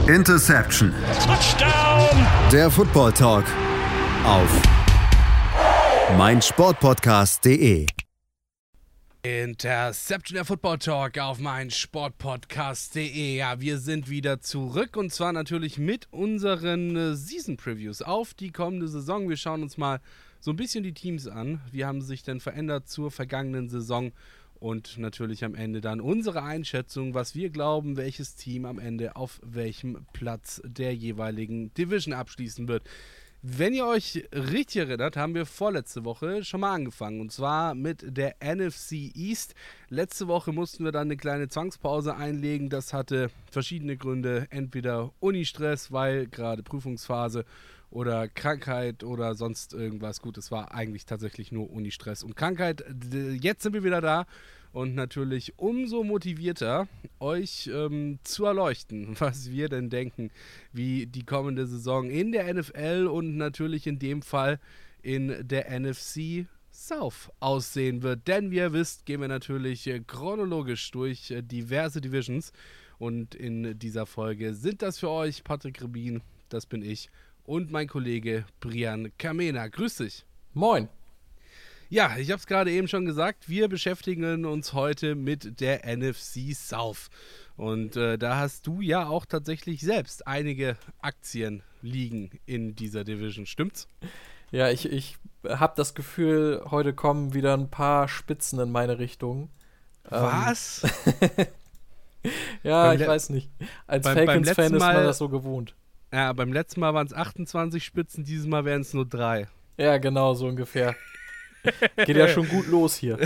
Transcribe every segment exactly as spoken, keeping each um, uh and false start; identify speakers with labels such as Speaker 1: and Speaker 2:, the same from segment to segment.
Speaker 1: Interception.
Speaker 2: Touchdown.
Speaker 1: Der Football Talk auf meinsportpodcast punkt de.
Speaker 3: Interception, der Football Talk auf meinsportpodcast punkt de. Ja, wir sind wieder zurück und zwar natürlich mit unseren äh, Season Previews auf die kommende Saison. Wir schauen uns mal so ein bisschen die Teams an. Wie haben sie sich denn verändert zur vergangenen Saison? Und natürlich am Ende dann unsere Einschätzung, was wir glauben, welches Team am Ende auf welchem Platz der jeweiligen Division abschließen wird. Wenn ihr euch richtig erinnert, haben wir vorletzte Woche schon mal angefangen. Und zwar mit der N F C East. Letzte Woche mussten wir dann eine kleine Zwangspause einlegen. Das hatte verschiedene Gründe. Entweder Unistress, weil gerade Prüfungsphase, oder Krankheit oder sonst irgendwas. Gut, es war eigentlich tatsächlich nur Unistress und Krankheit. Jetzt sind wir wieder da und natürlich umso motivierter, euch ähm, zu erleuchten, was wir denn denken, wie die kommende Saison in der N F L und natürlich in dem Fall in der N F C South aussehen wird. Denn wie ihr wisst, gehen wir natürlich äh, chronologisch durch äh, diverse Divisions und in dieser Folge sind das für euch Patrick Rebin, das bin ich, und mein Kollege Brian Kamena. Grüß dich.
Speaker 4: Moin.
Speaker 3: Ja, ich habe es gerade eben schon gesagt, wir beschäftigen uns heute mit der N F C South. Und äh, da hast du ja auch tatsächlich selbst einige Aktien liegen in dieser Division, stimmt's?
Speaker 4: Ja, ich, ich habe das Gefühl, heute kommen wieder ein paar Spitzen in meine Richtung.
Speaker 3: Was?
Speaker 4: Ähm, ja,
Speaker 3: Beim
Speaker 4: ich
Speaker 3: Le-
Speaker 4: weiß nicht. Als
Speaker 3: beim- beim
Speaker 4: Falcons-Fan
Speaker 3: letzten
Speaker 4: ist man
Speaker 3: Mal-
Speaker 4: das so gewohnt.
Speaker 3: Ja, beim letzten Mal waren es achtundzwanzig Spitzen, dieses Mal wären es nur drei.
Speaker 4: Ja, genau, so ungefähr. Geht ja schon gut los hier.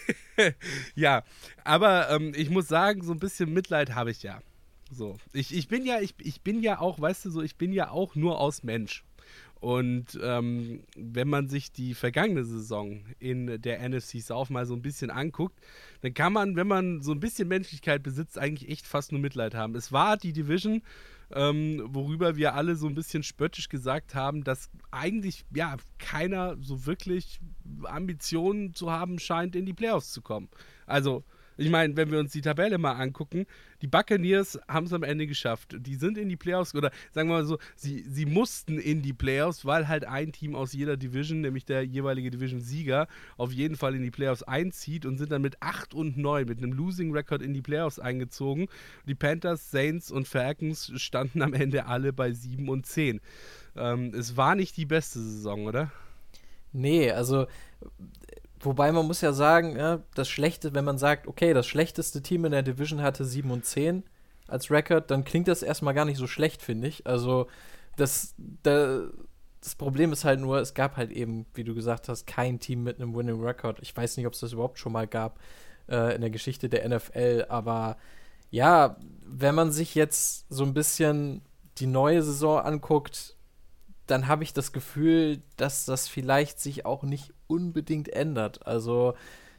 Speaker 3: Ja, aber ähm, ich muss sagen, so ein bisschen Mitleid habe ich ja. So, ich, ich bin ja, ich, ich bin ja auch, weißt du so, ich bin ja auch nur aus Mensch. Und ähm, wenn man sich die vergangene Saison in der N F C South mal so ein bisschen anguckt, dann kann man, wenn man so ein bisschen Menschlichkeit besitzt, eigentlich echt fast nur Mitleid haben. Es war die Division, ähm, worüber wir alle so ein bisschen spöttisch gesagt haben, dass eigentlich ja keiner so wirklich Ambitionen zu haben scheint, in die Playoffs zu kommen. Also, ich meine, wenn wir uns die Tabelle mal angucken, die Buccaneers haben es am Ende geschafft. Die sind in die Playoffs, oder sagen wir mal so, sie, sie mussten in die Playoffs, weil halt ein Team aus jeder Division, nämlich der jeweilige Division-Sieger, auf jeden Fall in die Playoffs einzieht und sind dann mit acht und neun, mit einem Losing-Record in die Playoffs eingezogen. Die Panthers, Saints und Falcons standen am Ende alle bei sieben und zehn. Ähm, es war nicht die beste Saison, oder?
Speaker 4: Nee, also wobei man muss ja sagen, ja, das Schlechte, wenn man sagt, okay, das schlechteste Team in der Division hatte sieben und zehn als Record, dann klingt das erstmal gar nicht so schlecht, finde ich. Also das, da, das Problem ist halt nur, es gab halt eben, wie du gesagt hast, kein Team mit einem Winning Record. Ich weiß nicht, ob es das überhaupt schon mal gab äh, in der Geschichte der N F L, aber ja, wenn man sich jetzt so ein bisschen die neue Saison anguckt, dann habe ich das Gefühl, dass das vielleicht sich auch nicht unbedingt ändert. Also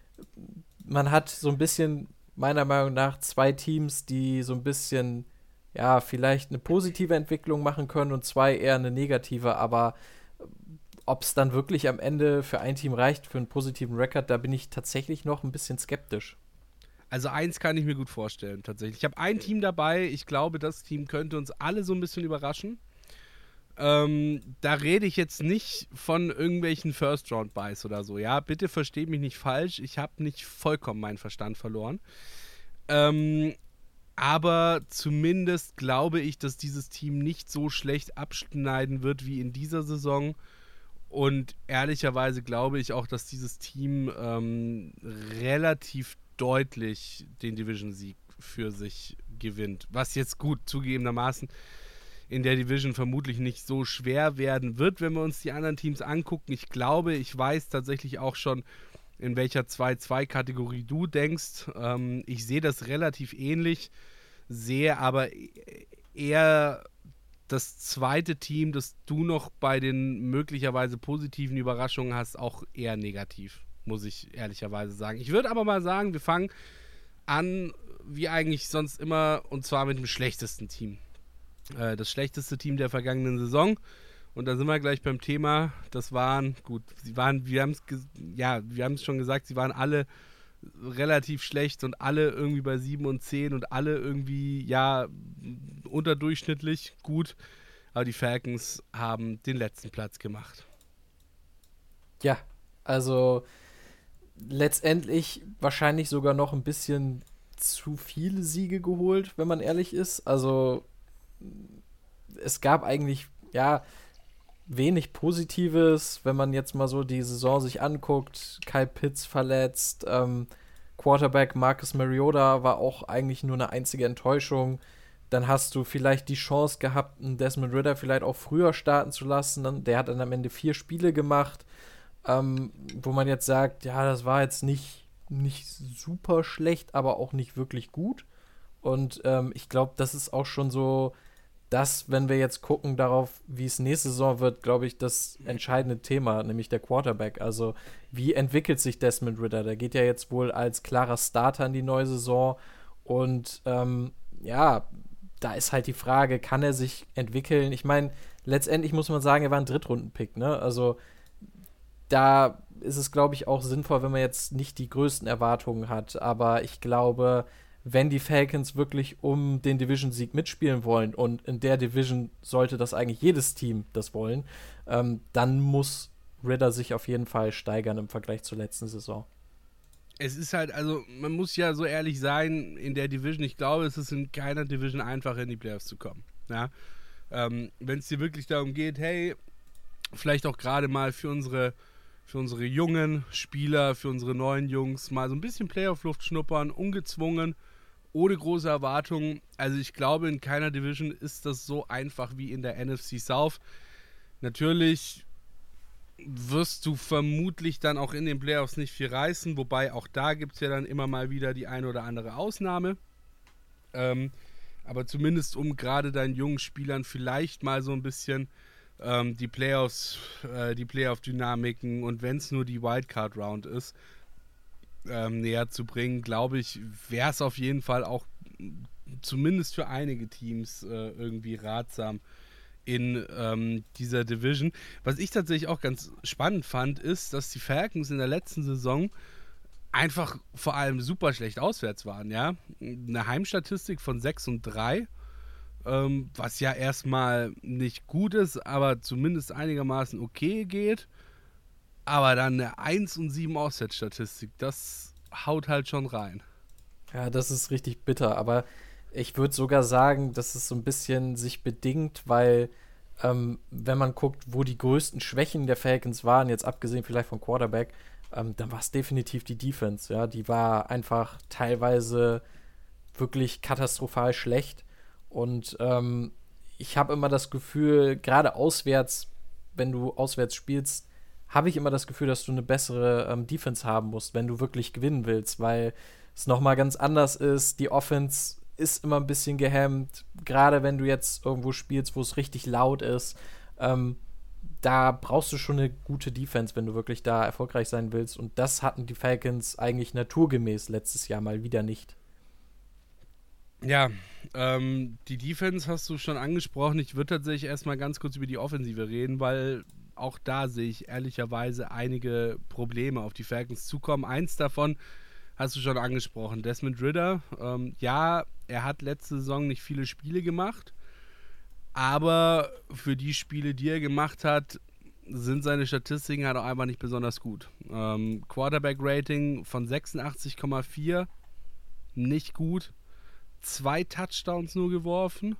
Speaker 4: man hat so ein bisschen, meiner Meinung nach, zwei Teams, die so ein bisschen, ja, vielleicht eine positive Entwicklung machen können und zwei eher eine negative, aber ob es dann wirklich am Ende für ein Team reicht, für einen positiven Rekord, da bin ich tatsächlich noch ein bisschen skeptisch.
Speaker 3: Also eins kann ich mir gut vorstellen, tatsächlich. Ich habe ein Team dabei, ich glaube, das Team könnte uns alle so ein bisschen überraschen. Ähm, da rede ich jetzt nicht von irgendwelchen First-Round-Buys oder so, ja, bitte versteht mich nicht falsch, ich habe nicht vollkommen meinen Verstand verloren. Ähm, aber zumindest glaube ich, dass dieses Team nicht so schlecht abschneiden wird wie in dieser Saison und ehrlicherweise glaube ich auch, dass dieses Team ähm, relativ deutlich den Division-Sieg für sich gewinnt, was jetzt gut zugegebenermaßen in der Division vermutlich nicht so schwer werden wird, wenn wir uns die anderen Teams angucken. Ich glaube, ich weiß tatsächlich auch schon, in welcher zwei zwei Kategorie du denkst. Ähm, ich sehe das relativ ähnlich, sehe aber eher das zweite Team, das du noch bei den möglicherweise positiven Überraschungen hast, auch eher negativ, muss ich ehrlicherweise sagen. Ich würde aber mal sagen, wir fangen an, wie eigentlich sonst immer, und zwar mit dem schlechtesten Team. Das schlechteste Team der vergangenen Saison. Und da sind wir gleich beim Thema. Das waren, gut, sie waren, wir haben es ja, wir haben es schon gesagt, sie waren alle relativ schlecht und alle irgendwie bei sieben und zehn und alle irgendwie, ja, unterdurchschnittlich gut, aber die Falcons haben den letzten Platz gemacht.
Speaker 4: Ja, also letztendlich wahrscheinlich sogar noch ein bisschen zu viele Siege geholt, wenn man ehrlich ist. Also es gab eigentlich, ja, wenig Positives, wenn man jetzt mal so die Saison sich anguckt. Kyle Pitts verletzt, ähm, Quarterback Marcus Mariota war auch eigentlich nur eine einzige Enttäuschung. Dann hast du vielleicht die Chance gehabt, einen Desmond Ridder vielleicht auch früher starten zu lassen. Der hat dann am Ende vier Spiele gemacht, ähm, wo man jetzt sagt, ja, das war jetzt nicht, nicht super schlecht, aber auch nicht wirklich gut. Und ähm, ich glaube, das ist auch schon so das, wenn wir jetzt gucken darauf, wie es nächste Saison wird, glaube ich, das entscheidende Thema, nämlich der Quarterback. Also wie entwickelt sich Desmond Ridder? Der geht ja jetzt wohl als klarer Starter in die neue Saison. Und ähm, ja, da ist halt die Frage, kann er sich entwickeln? Ich meine, letztendlich muss man sagen, er war ein Drittrunden-Pick, ne? Also da ist es, glaube ich, auch sinnvoll, wenn man jetzt nicht die größten Erwartungen hat. Aber ich glaube, wenn die Falcons wirklich um den Division-Sieg mitspielen wollen, und in der Division sollte das eigentlich jedes Team das wollen, ähm, dann muss Ridder sich auf jeden Fall steigern im Vergleich zur letzten Saison.
Speaker 3: Es ist halt, also man muss ja so ehrlich sein, in der Division, ich glaube, es ist in keiner Division einfacher, in die Playoffs zu kommen. Ja? Ähm, wenn es dir wirklich darum geht, hey, vielleicht auch gerade mal für unsere, für unsere jungen Spieler, für unsere neuen Jungs mal so ein bisschen Playoff-Luft schnuppern, ungezwungen, ohne große Erwartungen. Also ich glaube, in keiner Division ist das so einfach wie in der N F C South. Natürlich wirst du vermutlich dann auch in den Playoffs nicht viel reißen, wobei auch da gibt es ja dann immer mal wieder die eine oder andere Ausnahme. Ähm, aber zumindest um gerade deinen jungen Spielern vielleicht mal so ein bisschen ähm, die Playoffs, äh, die Playoff-Dynamiken und wenn es nur die Wildcard-Round ist, ähm, näher zu bringen, glaube ich, wäre es auf jeden Fall auch zumindest für einige Teams äh, irgendwie ratsam in ähm, dieser Division. Was ich tatsächlich auch ganz spannend fand, ist, dass die Falcons in der letzten Saison einfach vor allem super schlecht auswärts waren, ja. Eine Heimstatistik von sechs und drei, ähm, was ja erstmal nicht gut ist, aber zumindest einigermaßen okay geht. Aber dann eine eins und sieben Auswärtsstatistik, das haut halt schon rein.
Speaker 4: Ja, das ist richtig bitter, aber ich würde sogar sagen, dass es so ein bisschen sich bedingt, weil ähm, wenn man guckt, wo die größten Schwächen der Falcons waren, jetzt abgesehen vielleicht vom Quarterback, ähm, dann war es definitiv die Defense. Ja, die war einfach teilweise wirklich katastrophal schlecht. Und ähm, ich habe immer das Gefühl, gerade auswärts, wenn du auswärts spielst, habe ich immer das Gefühl, dass du eine bessere ähm, Defense haben musst, wenn du wirklich gewinnen willst, weil es nochmal ganz anders ist. Die Offense ist immer ein bisschen gehemmt, gerade wenn du jetzt irgendwo spielst, wo es richtig laut ist. Ähm, da brauchst du schon eine gute Defense, wenn du wirklich da erfolgreich sein willst. Und das hatten die Falcons eigentlich naturgemäß letztes Jahr mal wieder nicht.
Speaker 3: Ja, ähm, die Defense hast du schon angesprochen. Ich würde tatsächlich erstmal ganz kurz über die Offensive reden, weil auch da sehe ich ehrlicherweise einige Probleme auf die Falcons zukommen. Eins davon hast du schon angesprochen, Desmond Ridder. Ähm, ja, er hat letzte Saison nicht viele Spiele gemacht, aber für die Spiele, die er gemacht hat, sind seine Statistiken halt auch einfach nicht besonders gut. Ähm, Quarterback-Rating von sechsundachtzig Komma vier, nicht gut. Zwei Touchdowns nur geworfen.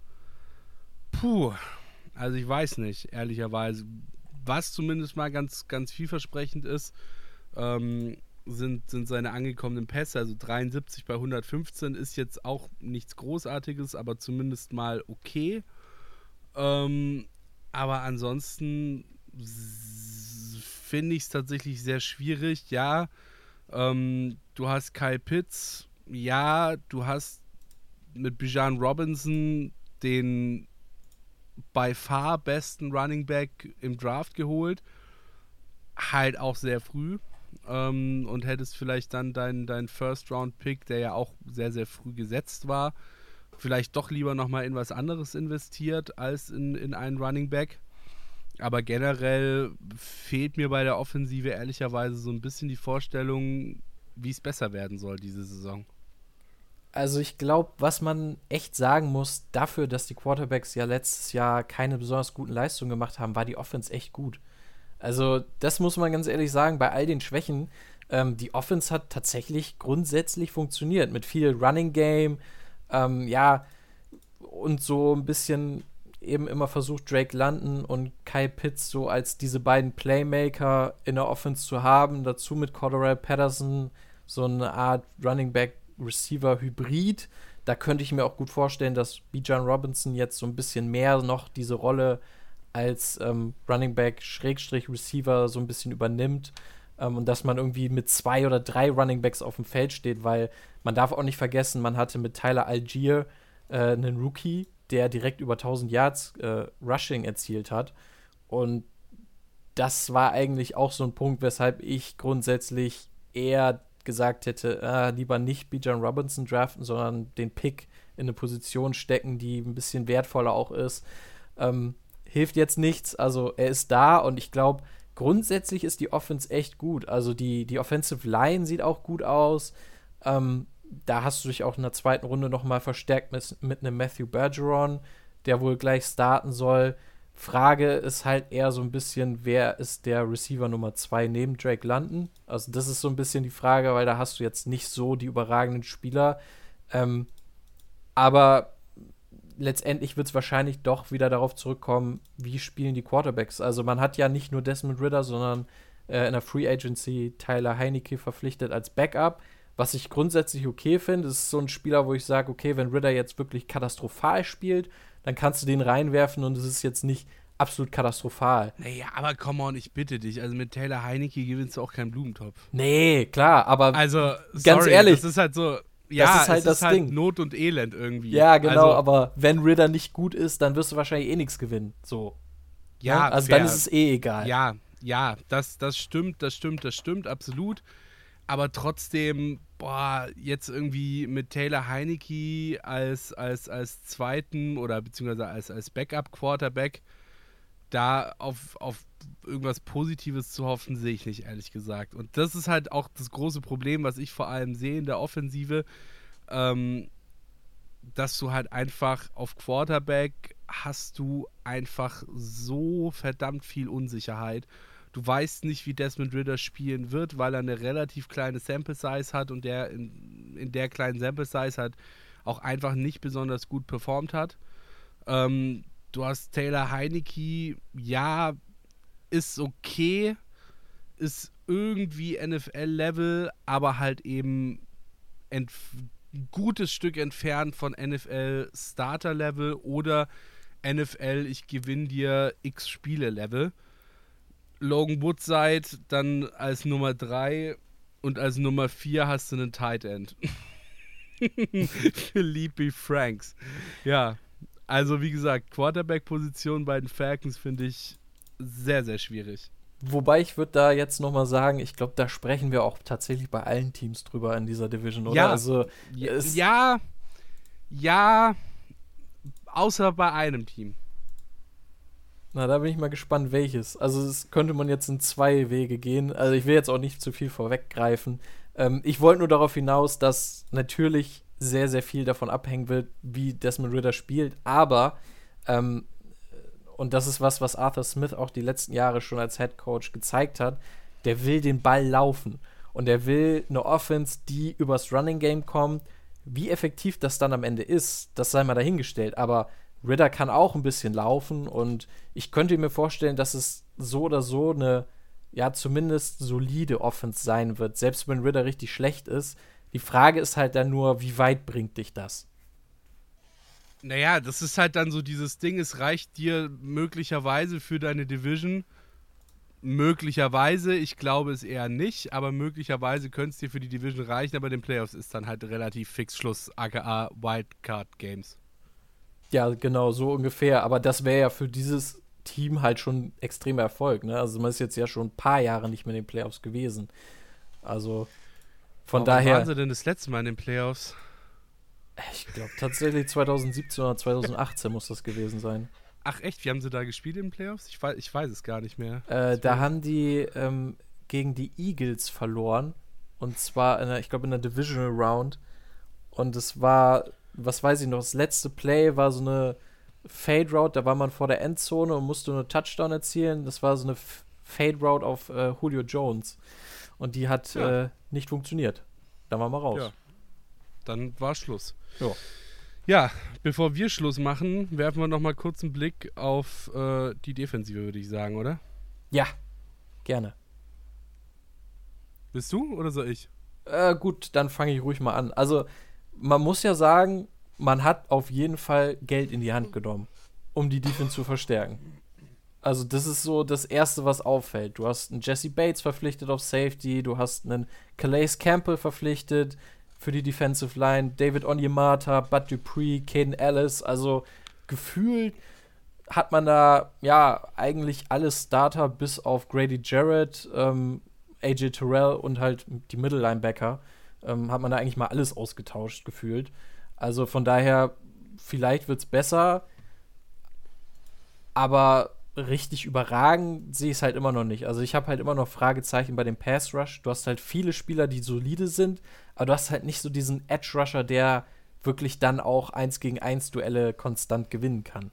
Speaker 3: Puh, also ich weiß nicht, ehrlicherweise. Was zumindest mal ganz, ganz vielversprechend ist, ähm, sind, sind seine angekommenen Pässe. Also dreiundsiebzig bei hundertfünfzehn ist jetzt auch nichts Großartiges, aber zumindest mal okay. Ähm, aber ansonsten finde ich es tatsächlich sehr schwierig. Ja, ähm, du hast Kyle Pitts. Ja, du hast mit Bijan Robinson den by far besten Running Back im Draft geholt. Halt auch sehr früh. Ähm, und hättest vielleicht dann deinen dein First-Round-Pick, der ja auch sehr, sehr früh gesetzt war, vielleicht doch lieber nochmal in was anderes investiert als in, in einen Running Back. Aber generell fehlt mir bei der Offensive ehrlicherweise so ein bisschen die Vorstellung, wie es besser werden soll diese Saison.
Speaker 4: Also ich glaube, was man echt sagen muss, dafür, dass die Quarterbacks ja letztes Jahr keine besonders guten Leistungen gemacht haben, war die Offense echt gut. Also das muss man ganz ehrlich sagen, bei all den Schwächen, ähm, die Offense hat tatsächlich grundsätzlich funktioniert, mit viel Running Game, ähm, ja, und so ein bisschen eben immer versucht, Drake London und Kyle Pitts so als diese beiden Playmaker in der Offense zu haben, dazu mit Cordarrelle Patterson so eine Art Running Back Receiver Hybrid. Da könnte ich mir auch gut vorstellen, dass Bijan Robinson jetzt so ein bisschen mehr noch diese Rolle als ähm, Running Back Schrägstrich Receiver so ein bisschen übernimmt ähm, und dass man irgendwie mit zwei oder drei Running Backs auf dem Feld steht, weil man darf auch nicht vergessen, man hatte mit Tyler Algier äh, einen Rookie, der direkt über tausend Yards äh, Rushing erzielt hat, und das war eigentlich auch so ein Punkt, weshalb ich grundsätzlich eher gesagt hätte, äh, lieber nicht Bijan Robinson draften, sondern den Pick in eine Position stecken, die ein bisschen wertvoller auch ist. Ähm, hilft jetzt nichts, also er ist da und ich glaube, grundsätzlich ist die Offense echt gut. Also die, die Offensive Line sieht auch gut aus. Ähm, da hast du dich auch in der zweiten Runde nochmal verstärkt mit, mit einem Matthew Bergeron, der wohl gleich starten soll. Frage ist halt eher so ein bisschen, wer ist der Receiver Nummer zwei neben Drake London? Also das ist so ein bisschen die Frage, weil da hast du jetzt nicht so die überragenden Spieler. Ähm, aber letztendlich wird es wahrscheinlich doch wieder darauf zurückkommen, wie spielen die Quarterbacks. Also man hat ja nicht nur Desmond Ridder, sondern äh, in der Free Agency Tyler Heinicke verpflichtet als Backup, was ich grundsätzlich okay finde. Das ist so ein Spieler, wo ich sage, okay, wenn Ridder jetzt wirklich katastrophal spielt, dann kannst du den reinwerfen und es ist jetzt nicht absolut katastrophal.
Speaker 3: Naja, aber come on, ich bitte dich. Also mit Taylor Heinicke gewinnst du auch keinen Blumentopf.
Speaker 4: Nee, klar, aber
Speaker 3: also,
Speaker 4: ganz
Speaker 3: sorry,
Speaker 4: ehrlich,
Speaker 3: das ist halt so, ja,
Speaker 4: das ist halt
Speaker 3: es
Speaker 4: das
Speaker 3: ist halt
Speaker 4: Ding.
Speaker 3: Not und Elend irgendwie.
Speaker 4: Ja, genau,
Speaker 3: also,
Speaker 4: aber wenn Ridder nicht gut ist, dann wirst du wahrscheinlich eh nichts gewinnen. So.
Speaker 3: Ja,
Speaker 4: ja? Also
Speaker 3: fair.
Speaker 4: dann ist es eh egal.
Speaker 3: Ja, ja, das, das stimmt, das stimmt, das stimmt, absolut. Aber trotzdem, boah, jetzt irgendwie mit Taylor Heinicke als, als, als zweiten oder beziehungsweise als, als Backup-Quarterback da auf, auf irgendwas Positives zu hoffen, sehe ich nicht, ehrlich gesagt. Und das ist halt auch das große Problem, was ich vor allem sehe in der Offensive, ähm, dass du halt einfach auf Quarterback hast du einfach so verdammt viel Unsicherheit. Du weißt nicht, wie Desmond Ridder spielen wird, weil er eine relativ kleine Sample Size hat und der in, in der kleinen Sample Size halt auch einfach nicht besonders gut performt hat. Ähm, du hast Taylor Heinicke, ja, ist okay, ist irgendwie N F L-Level, aber halt eben ein gutes Stück entfernt von N F L-Starter-Level oder N F L, ich gewinne dir x Spiele-Level. Logan Woodside dann als Nummer drei und als Nummer vier hast du einen Tight End. Felipe Franks. Ja, also wie gesagt, Quarterback-Position bei den Falcons finde ich sehr, sehr schwierig.
Speaker 4: Wobei ich würde da jetzt nochmal sagen, ich glaube, da sprechen wir auch tatsächlich bei allen Teams drüber in dieser Division, oder?
Speaker 3: Ja,
Speaker 4: also,
Speaker 3: ja, ja, ja, außer bei einem Team.
Speaker 4: Na, da bin ich mal gespannt, welches. Also, das könnte man jetzt in zwei Wege gehen. Also, ich will jetzt auch nicht zu viel vorweggreifen. Ähm, ich wollte nur darauf hinaus, dass natürlich sehr, sehr viel davon abhängen wird, wie Desmond Ridder spielt. Aber, ähm, und das ist was, was Arthur Smith auch die letzten Jahre schon als Head Coach gezeigt hat, der will den Ball laufen. Und er will eine Offense, die übers Running Game kommt. Wie effektiv das dann am Ende ist, das sei mal dahingestellt. Aber Ridder kann auch ein bisschen laufen und ich könnte mir vorstellen, dass es so oder so eine, ja, zumindest solide Offense sein wird, selbst wenn Ridder richtig schlecht ist. Die Frage ist halt dann nur, wie weit bringt dich das?
Speaker 3: Naja, das ist halt dann so dieses Ding, es reicht dir möglicherweise für deine Division. Möglicherweise, ich glaube es eher nicht, aber möglicherweise könnte es dir für die Division reichen, aber in den Playoffs ist dann halt relativ fix Schluss, aka Wildcard Games.
Speaker 4: Ja, genau, so ungefähr. Aber das wäre ja für dieses Team halt schon extremer Erfolg, ne? Also man ist jetzt ja schon ein paar Jahre nicht mehr in den Playoffs gewesen. Also von
Speaker 3: Wann
Speaker 4: daher.
Speaker 3: Wann waren sie denn das letzte Mal in den Playoffs?
Speaker 4: Ich glaube tatsächlich zwanzig siebzehn oder zwanzig achtzehn muss das gewesen sein.
Speaker 3: Ach echt, wie haben sie da gespielt in den Playoffs? Ich weiß, ich weiß es gar nicht mehr.
Speaker 4: Äh, da haben die ähm, gegen die Eagles verloren. Und zwar, in der, ich glaube, in der Divisional Round. Und es war, was weiß ich noch, das letzte Play war so eine Fade-Route, da war man vor der Endzone und musste einen Touchdown erzielen. Das war so eine F- Fade-Route auf äh, Julio Jones. Und die hat
Speaker 3: Ja.
Speaker 4: äh, nicht funktioniert. Dann waren wir raus.
Speaker 3: Ja. Dann war Schluss.
Speaker 4: Ja.
Speaker 3: Ja, bevor wir Schluss machen, werfen wir noch mal kurz einen Blick auf äh, die Defensive, würde ich sagen, oder?
Speaker 4: Ja, gerne.
Speaker 3: Bist du oder soll ich?
Speaker 4: Äh, gut, dann fange ich ruhig mal an. Also, man muss ja sagen, man hat auf jeden Fall Geld in die Hand genommen, um die Defense zu verstärken. Also, das ist so das Erste, was auffällt. Du hast einen Jesse Bates verpflichtet auf Safety, du hast einen Calais Campbell verpflichtet für die Defensive Line, David Onyemata, Bud Dupree, Caden Ellis. Also, gefühlt hat man da, ja, eigentlich alle Starter bis auf Grady Jarrett, ähm, A J Terrell und halt die Middle-Linebacker, ähm, hat man da eigentlich mal alles ausgetauscht, gefühlt. Also von daher, vielleicht wird's besser, aber richtig überragend sehe ich es halt immer noch nicht. Also ich habe halt immer noch Fragezeichen bei dem Pass-Rush. Du hast halt viele Spieler, die solide sind, aber du hast halt nicht so diesen Edge-Rusher, der wirklich dann auch eins gegen eins Duelle konstant gewinnen kann.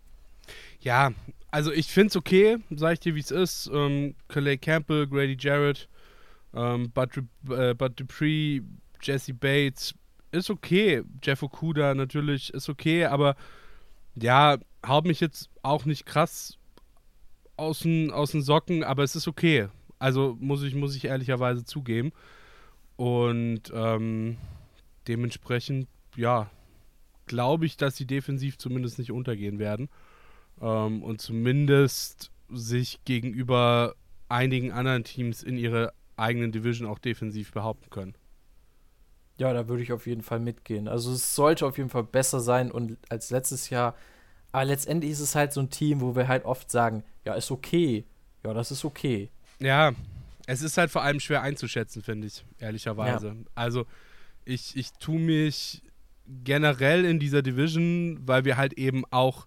Speaker 3: Ja, also ich finde es okay, sag ich dir, wie es ist. Ähm, Calais Campbell, Grady Jarrett, ähm, Bud, äh, Bud Dupree, Jesse Bates, ist okay. Jeff Okuda natürlich ist okay, aber ja, haut mich jetzt auch nicht krass aus den, aus den Socken, aber es ist okay. Also muss ich, muss ich ehrlicherweise zugeben. Und ähm, dementsprechend, ja, glaube ich, dass sie defensiv zumindest nicht untergehen werden. Um, und zumindest sich gegenüber einigen anderen Teams in ihrer eigenen Division auch defensiv behaupten können.
Speaker 4: Ja, da würde ich auf jeden Fall mitgehen. Also es sollte auf jeden Fall besser sein und als letztes Jahr. Aber letztendlich ist es halt so ein Team, wo wir halt oft sagen, ja, ist okay. Ja, das ist okay.
Speaker 3: Ja, es ist halt vor allem schwer einzuschätzen, finde ich, ehrlicherweise. Ja. Also ich, ich tue mich generell in dieser Division, weil wir halt eben auch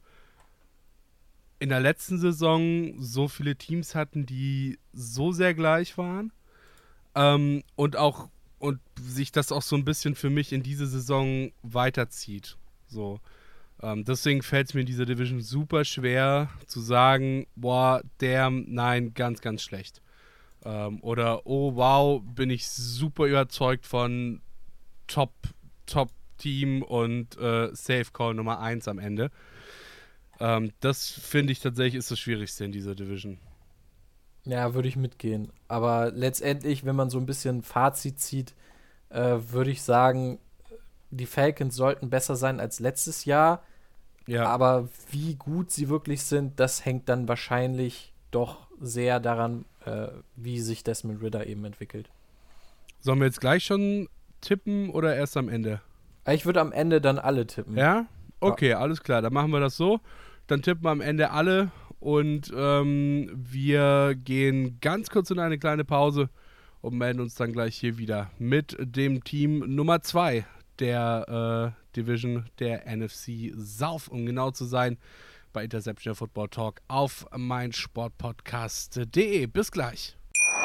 Speaker 3: in der letzten Saison so viele Teams hatten, die so sehr gleich waren ähm, und auch und sich das auch so ein bisschen für mich in diese Saison weiterzieht. So. Ähm, deswegen fällt es mir in dieser Division super schwer zu sagen, boah, damn, nein, ganz, ganz schlecht. Ähm, oder, oh wow, bin ich super überzeugt von Top, Top-Team und äh, Safe Call Nummer eins am Ende. Um, das finde ich tatsächlich ist das Schwierigste in dieser Division.
Speaker 4: Ja, würde ich mitgehen. Aber letztendlich, wenn man so ein bisschen Fazit zieht, äh, würde ich sagen, die Falcons sollten besser sein als letztes Jahr. Ja. Aber wie gut sie wirklich sind, das hängt dann wahrscheinlich doch sehr daran, äh, wie sich Desmond Ridder eben entwickelt.
Speaker 3: Sollen wir jetzt gleich schon tippen oder erst am Ende?
Speaker 4: Ich würde am Ende dann alle tippen.
Speaker 3: Ja? Okay, ja. Alles klar. Dann machen wir das so. Dann tippen wir am Ende alle und ähm, wir gehen ganz kurz in eine kleine Pause und melden uns dann gleich hier wieder mit dem Team Nummer zwei der äh, Division der N F C South, um genau zu sein, bei Interception Football Talk auf meinsportpodcast punkt de. Bis gleich.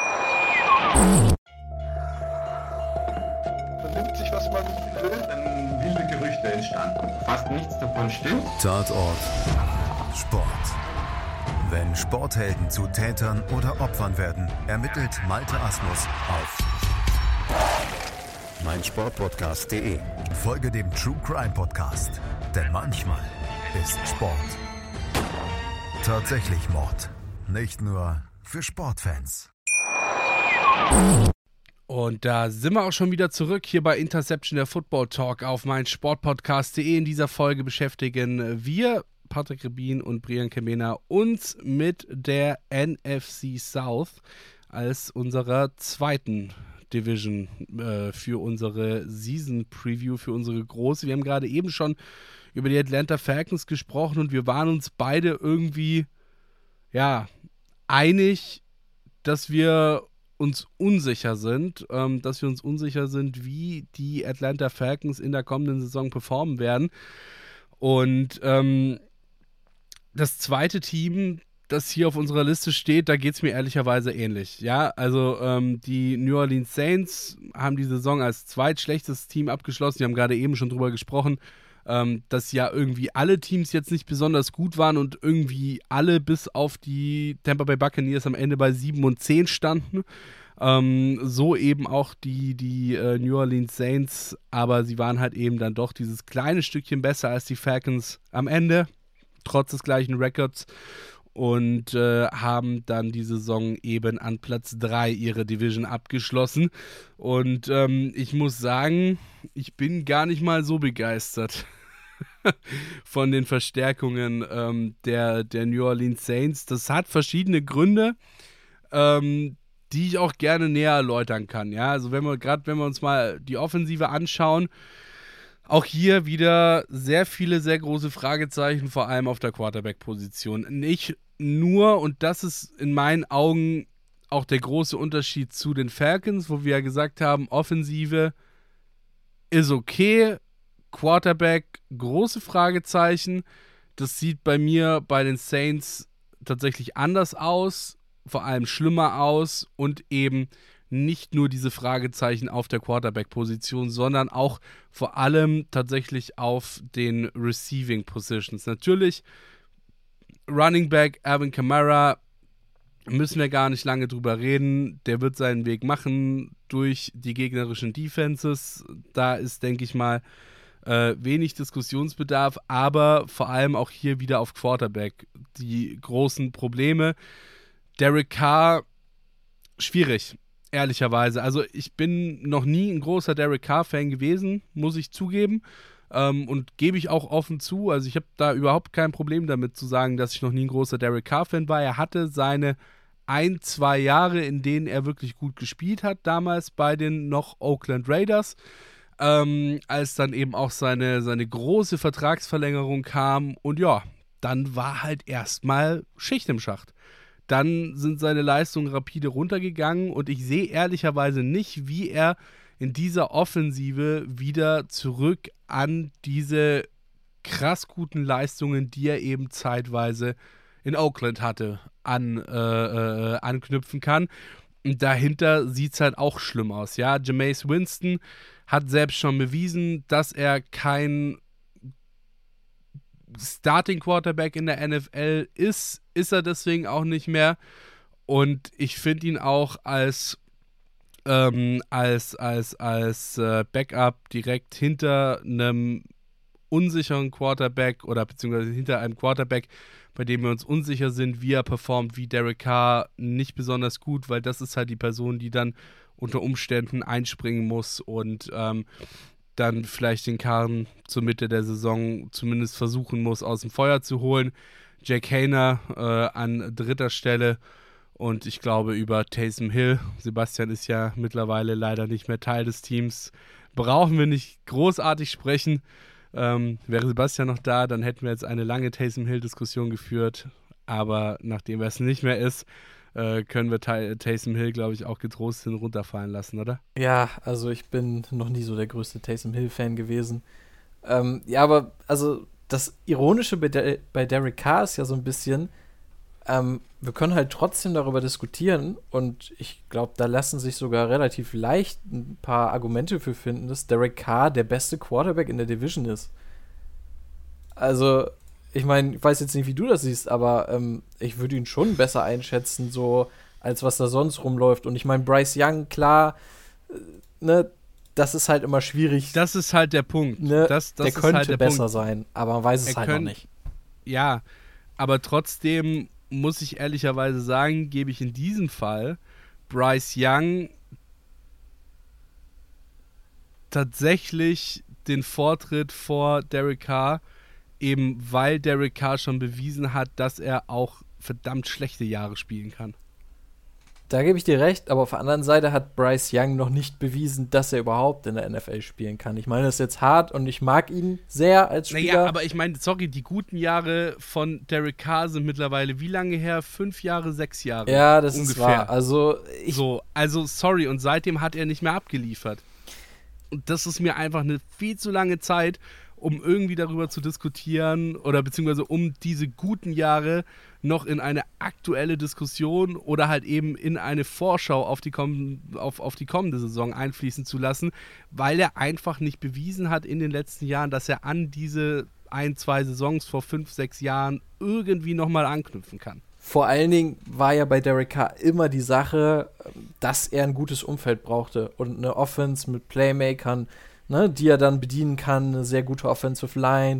Speaker 2: Vernimmt sich, was man will, dann wilde Gerüchte entstanden. Fast nichts davon stimmt.
Speaker 1: Tatort Sport. Wenn Sporthelden zu Tätern oder Opfern werden, ermittelt Malte Asmus auf meinsportpodcast punkt de. Folge dem True Crime Podcast, denn manchmal ist Sport tatsächlich Mord. Nicht nur für Sportfans.
Speaker 3: Und da sind wir auch schon wieder zurück hier bei Interception, der Football Talk auf meinsportpodcast punkt de. In dieser Folge beschäftigen wir, Patrick Rebin und Brian Kemena, uns mit der N F C South als unserer zweiten Division äh, für unsere Season Preview, für unsere große. Wir haben gerade eben schon über die Atlanta Falcons gesprochen und wir waren uns beide irgendwie, ja, einig, dass wir uns unsicher sind, ähm, dass wir uns unsicher sind, wie die Atlanta Falcons in der kommenden Saison performen werden. Und ähm, das zweite Team, das hier auf unserer Liste steht, da geht es mir ehrlicherweise ähnlich. Ja, also ähm, die New Orleans Saints haben die Saison als zweitschlechtestes Team abgeschlossen. Wir haben gerade eben schon drüber gesprochen, ähm, dass ja irgendwie alle Teams jetzt nicht besonders gut waren und irgendwie alle bis auf die Tampa Bay Buccaneers am Ende bei sieben und zehn standen. Ähm, so eben auch die, die äh, New Orleans Saints, aber sie waren halt eben dann doch dieses kleine Stückchen besser als die Falcons am Ende, trotz des gleichen Records. Und äh, haben dann die Saison eben an Platz drei ihre Division abgeschlossen. Und ähm, ich muss sagen, ich bin gar nicht mal so begeistert von den Verstärkungen ähm, der, der New Orleans Saints. Das hat verschiedene Gründe, ähm, die ich auch gerne näher erläutern kann. Ja, also wenn wir gerade, wenn wir uns mal die Offensive anschauen, auch hier wieder sehr viele, sehr große Fragezeichen, vor allem auf der Quarterback-Position. Nicht nur, und das ist in meinen Augen auch der große Unterschied zu den Falcons, wo wir ja gesagt haben, Offensive ist okay, Quarterback, große Fragezeichen. Das sieht bei mir bei den Saints tatsächlich anders aus, vor allem schlimmer aus und eben nicht nur diese Fragezeichen auf der Quarterback-Position, sondern auch vor allem tatsächlich auf den Receiving Positions. Natürlich, Running Back Alvin Kamara, müssen wir gar nicht lange drüber reden. Der wird seinen Weg machen durch die gegnerischen Defenses. Da ist, denke ich mal, äh, wenig Diskussionsbedarf, aber vor allem auch hier wieder auf Quarterback die großen Probleme. Derek Carr, schwierig. Ehrlicherweise. Also ich bin noch nie ein großer Derek Carr-Fan gewesen, muss ich zugeben. Ähm, und gebe ich auch offen zu. Also ich habe da überhaupt kein Problem damit zu sagen, dass ich noch nie ein großer Derek Carr-Fan war. Er hatte seine ein, zwei Jahre, in denen er wirklich gut gespielt hat, damals bei den noch Oakland Raiders. Ähm, als dann eben auch seine, seine große Vertragsverlängerung kam. Und ja, dann war halt erstmal Schicht im Schacht. Dann sind seine Leistungen rapide runtergegangen und ich sehe ehrlicherweise nicht, wie er in dieser Offensive wieder zurück an diese krass guten Leistungen, die er eben zeitweise in Oakland hatte, an, äh, äh, anknüpfen kann. Und dahinter sieht es halt auch schlimm aus. Ja, Jameis Winston hat selbst schon bewiesen, dass er kein Starting Quarterback in der N F L ist, ist er deswegen auch nicht mehr. Und ich finde ihn auch als ähm, als, als, als äh, Backup direkt hinter einem unsicheren Quarterback oder beziehungsweise hinter einem Quarterback, bei dem wir uns unsicher sind, wie er performt, wie Derek Carr, nicht besonders gut, weil das ist halt die Person, die dann unter Umständen einspringen muss und ähm, dann vielleicht den Karren zur Mitte der Saison zumindest versuchen muss, aus dem Feuer zu holen. Jake Haener äh, an dritter Stelle und ich glaube über Taysom Hill. Sebastian ist ja mittlerweile leider nicht mehr Teil des Teams. Brauchen wir nicht großartig sprechen. Ähm, wäre Sebastian noch da, dann hätten wir jetzt eine lange Taysom Hill-Diskussion geführt. Aber nachdem er es nicht mehr ist, äh, können wir Tay- Taysom Hill, glaube ich, auch getrost hin runterfallen lassen, oder?
Speaker 4: Ja, also ich bin noch nie so der größte Taysom Hill-Fan gewesen. Ähm, ja, aber also das Ironische bei, De- bei Derek Carr ist ja so ein bisschen, ähm, wir können halt trotzdem darüber diskutieren und ich glaube, da lassen sich sogar relativ leicht ein paar Argumente für finden, dass Derek Carr der beste Quarterback in der Division ist. Also, ich meine, ich weiß jetzt nicht, wie du das siehst, aber ähm, ich würde ihn schon besser einschätzen, so als was da sonst rumläuft. Und ich meine, Bryce Young, klar, äh, ne, das ist halt immer schwierig.
Speaker 3: Das ist halt der Punkt.
Speaker 4: Ne,
Speaker 3: das, das
Speaker 4: der
Speaker 3: ist
Speaker 4: könnte
Speaker 3: halt der
Speaker 4: besser
Speaker 3: Punkt.
Speaker 4: sein, aber man weiß es
Speaker 3: Er
Speaker 4: halt
Speaker 3: könnt,
Speaker 4: noch nicht.
Speaker 3: Ja, aber trotzdem muss ich ehrlicherweise sagen, gebe ich in diesem Fall Bryce Young tatsächlich den Vortritt vor Derek Carr, eben weil Derek Carr schon bewiesen hat, dass er auch verdammt schlechte Jahre spielen kann.
Speaker 4: Da gebe ich dir recht, aber auf der anderen Seite hat Bryce Young noch nicht bewiesen, dass er überhaupt in der N F L spielen kann. Ich meine, das ist jetzt hart und ich mag ihn sehr als Spieler.
Speaker 3: Naja, aber ich meine, sorry, die guten Jahre von Derek Carr sind mittlerweile wie lange her? Fünf Jahre, sechs Jahre?
Speaker 4: Ja, das
Speaker 3: ungefähr.
Speaker 4: ist wahr. Also, ich
Speaker 3: so, also sorry, und seitdem hat er nicht mehr abgeliefert. Und das ist mir einfach eine viel zu lange Zeit. um irgendwie darüber zu diskutieren oder beziehungsweise um diese guten Jahre noch in eine aktuelle Diskussion oder halt eben in eine Vorschau auf die, komm- auf, auf die kommende Saison einfließen zu lassen, weil er einfach nicht bewiesen hat in den letzten Jahren, dass er an diese ein, zwei Saisons vor fünf, sechs Jahren irgendwie nochmal anknüpfen kann.
Speaker 4: Vor allen Dingen war ja bei Derek Carr immer die Sache, dass er ein gutes Umfeld brauchte und eine Offense mit Playmakern, ne, die er dann bedienen kann, eine sehr gute Offensive Line.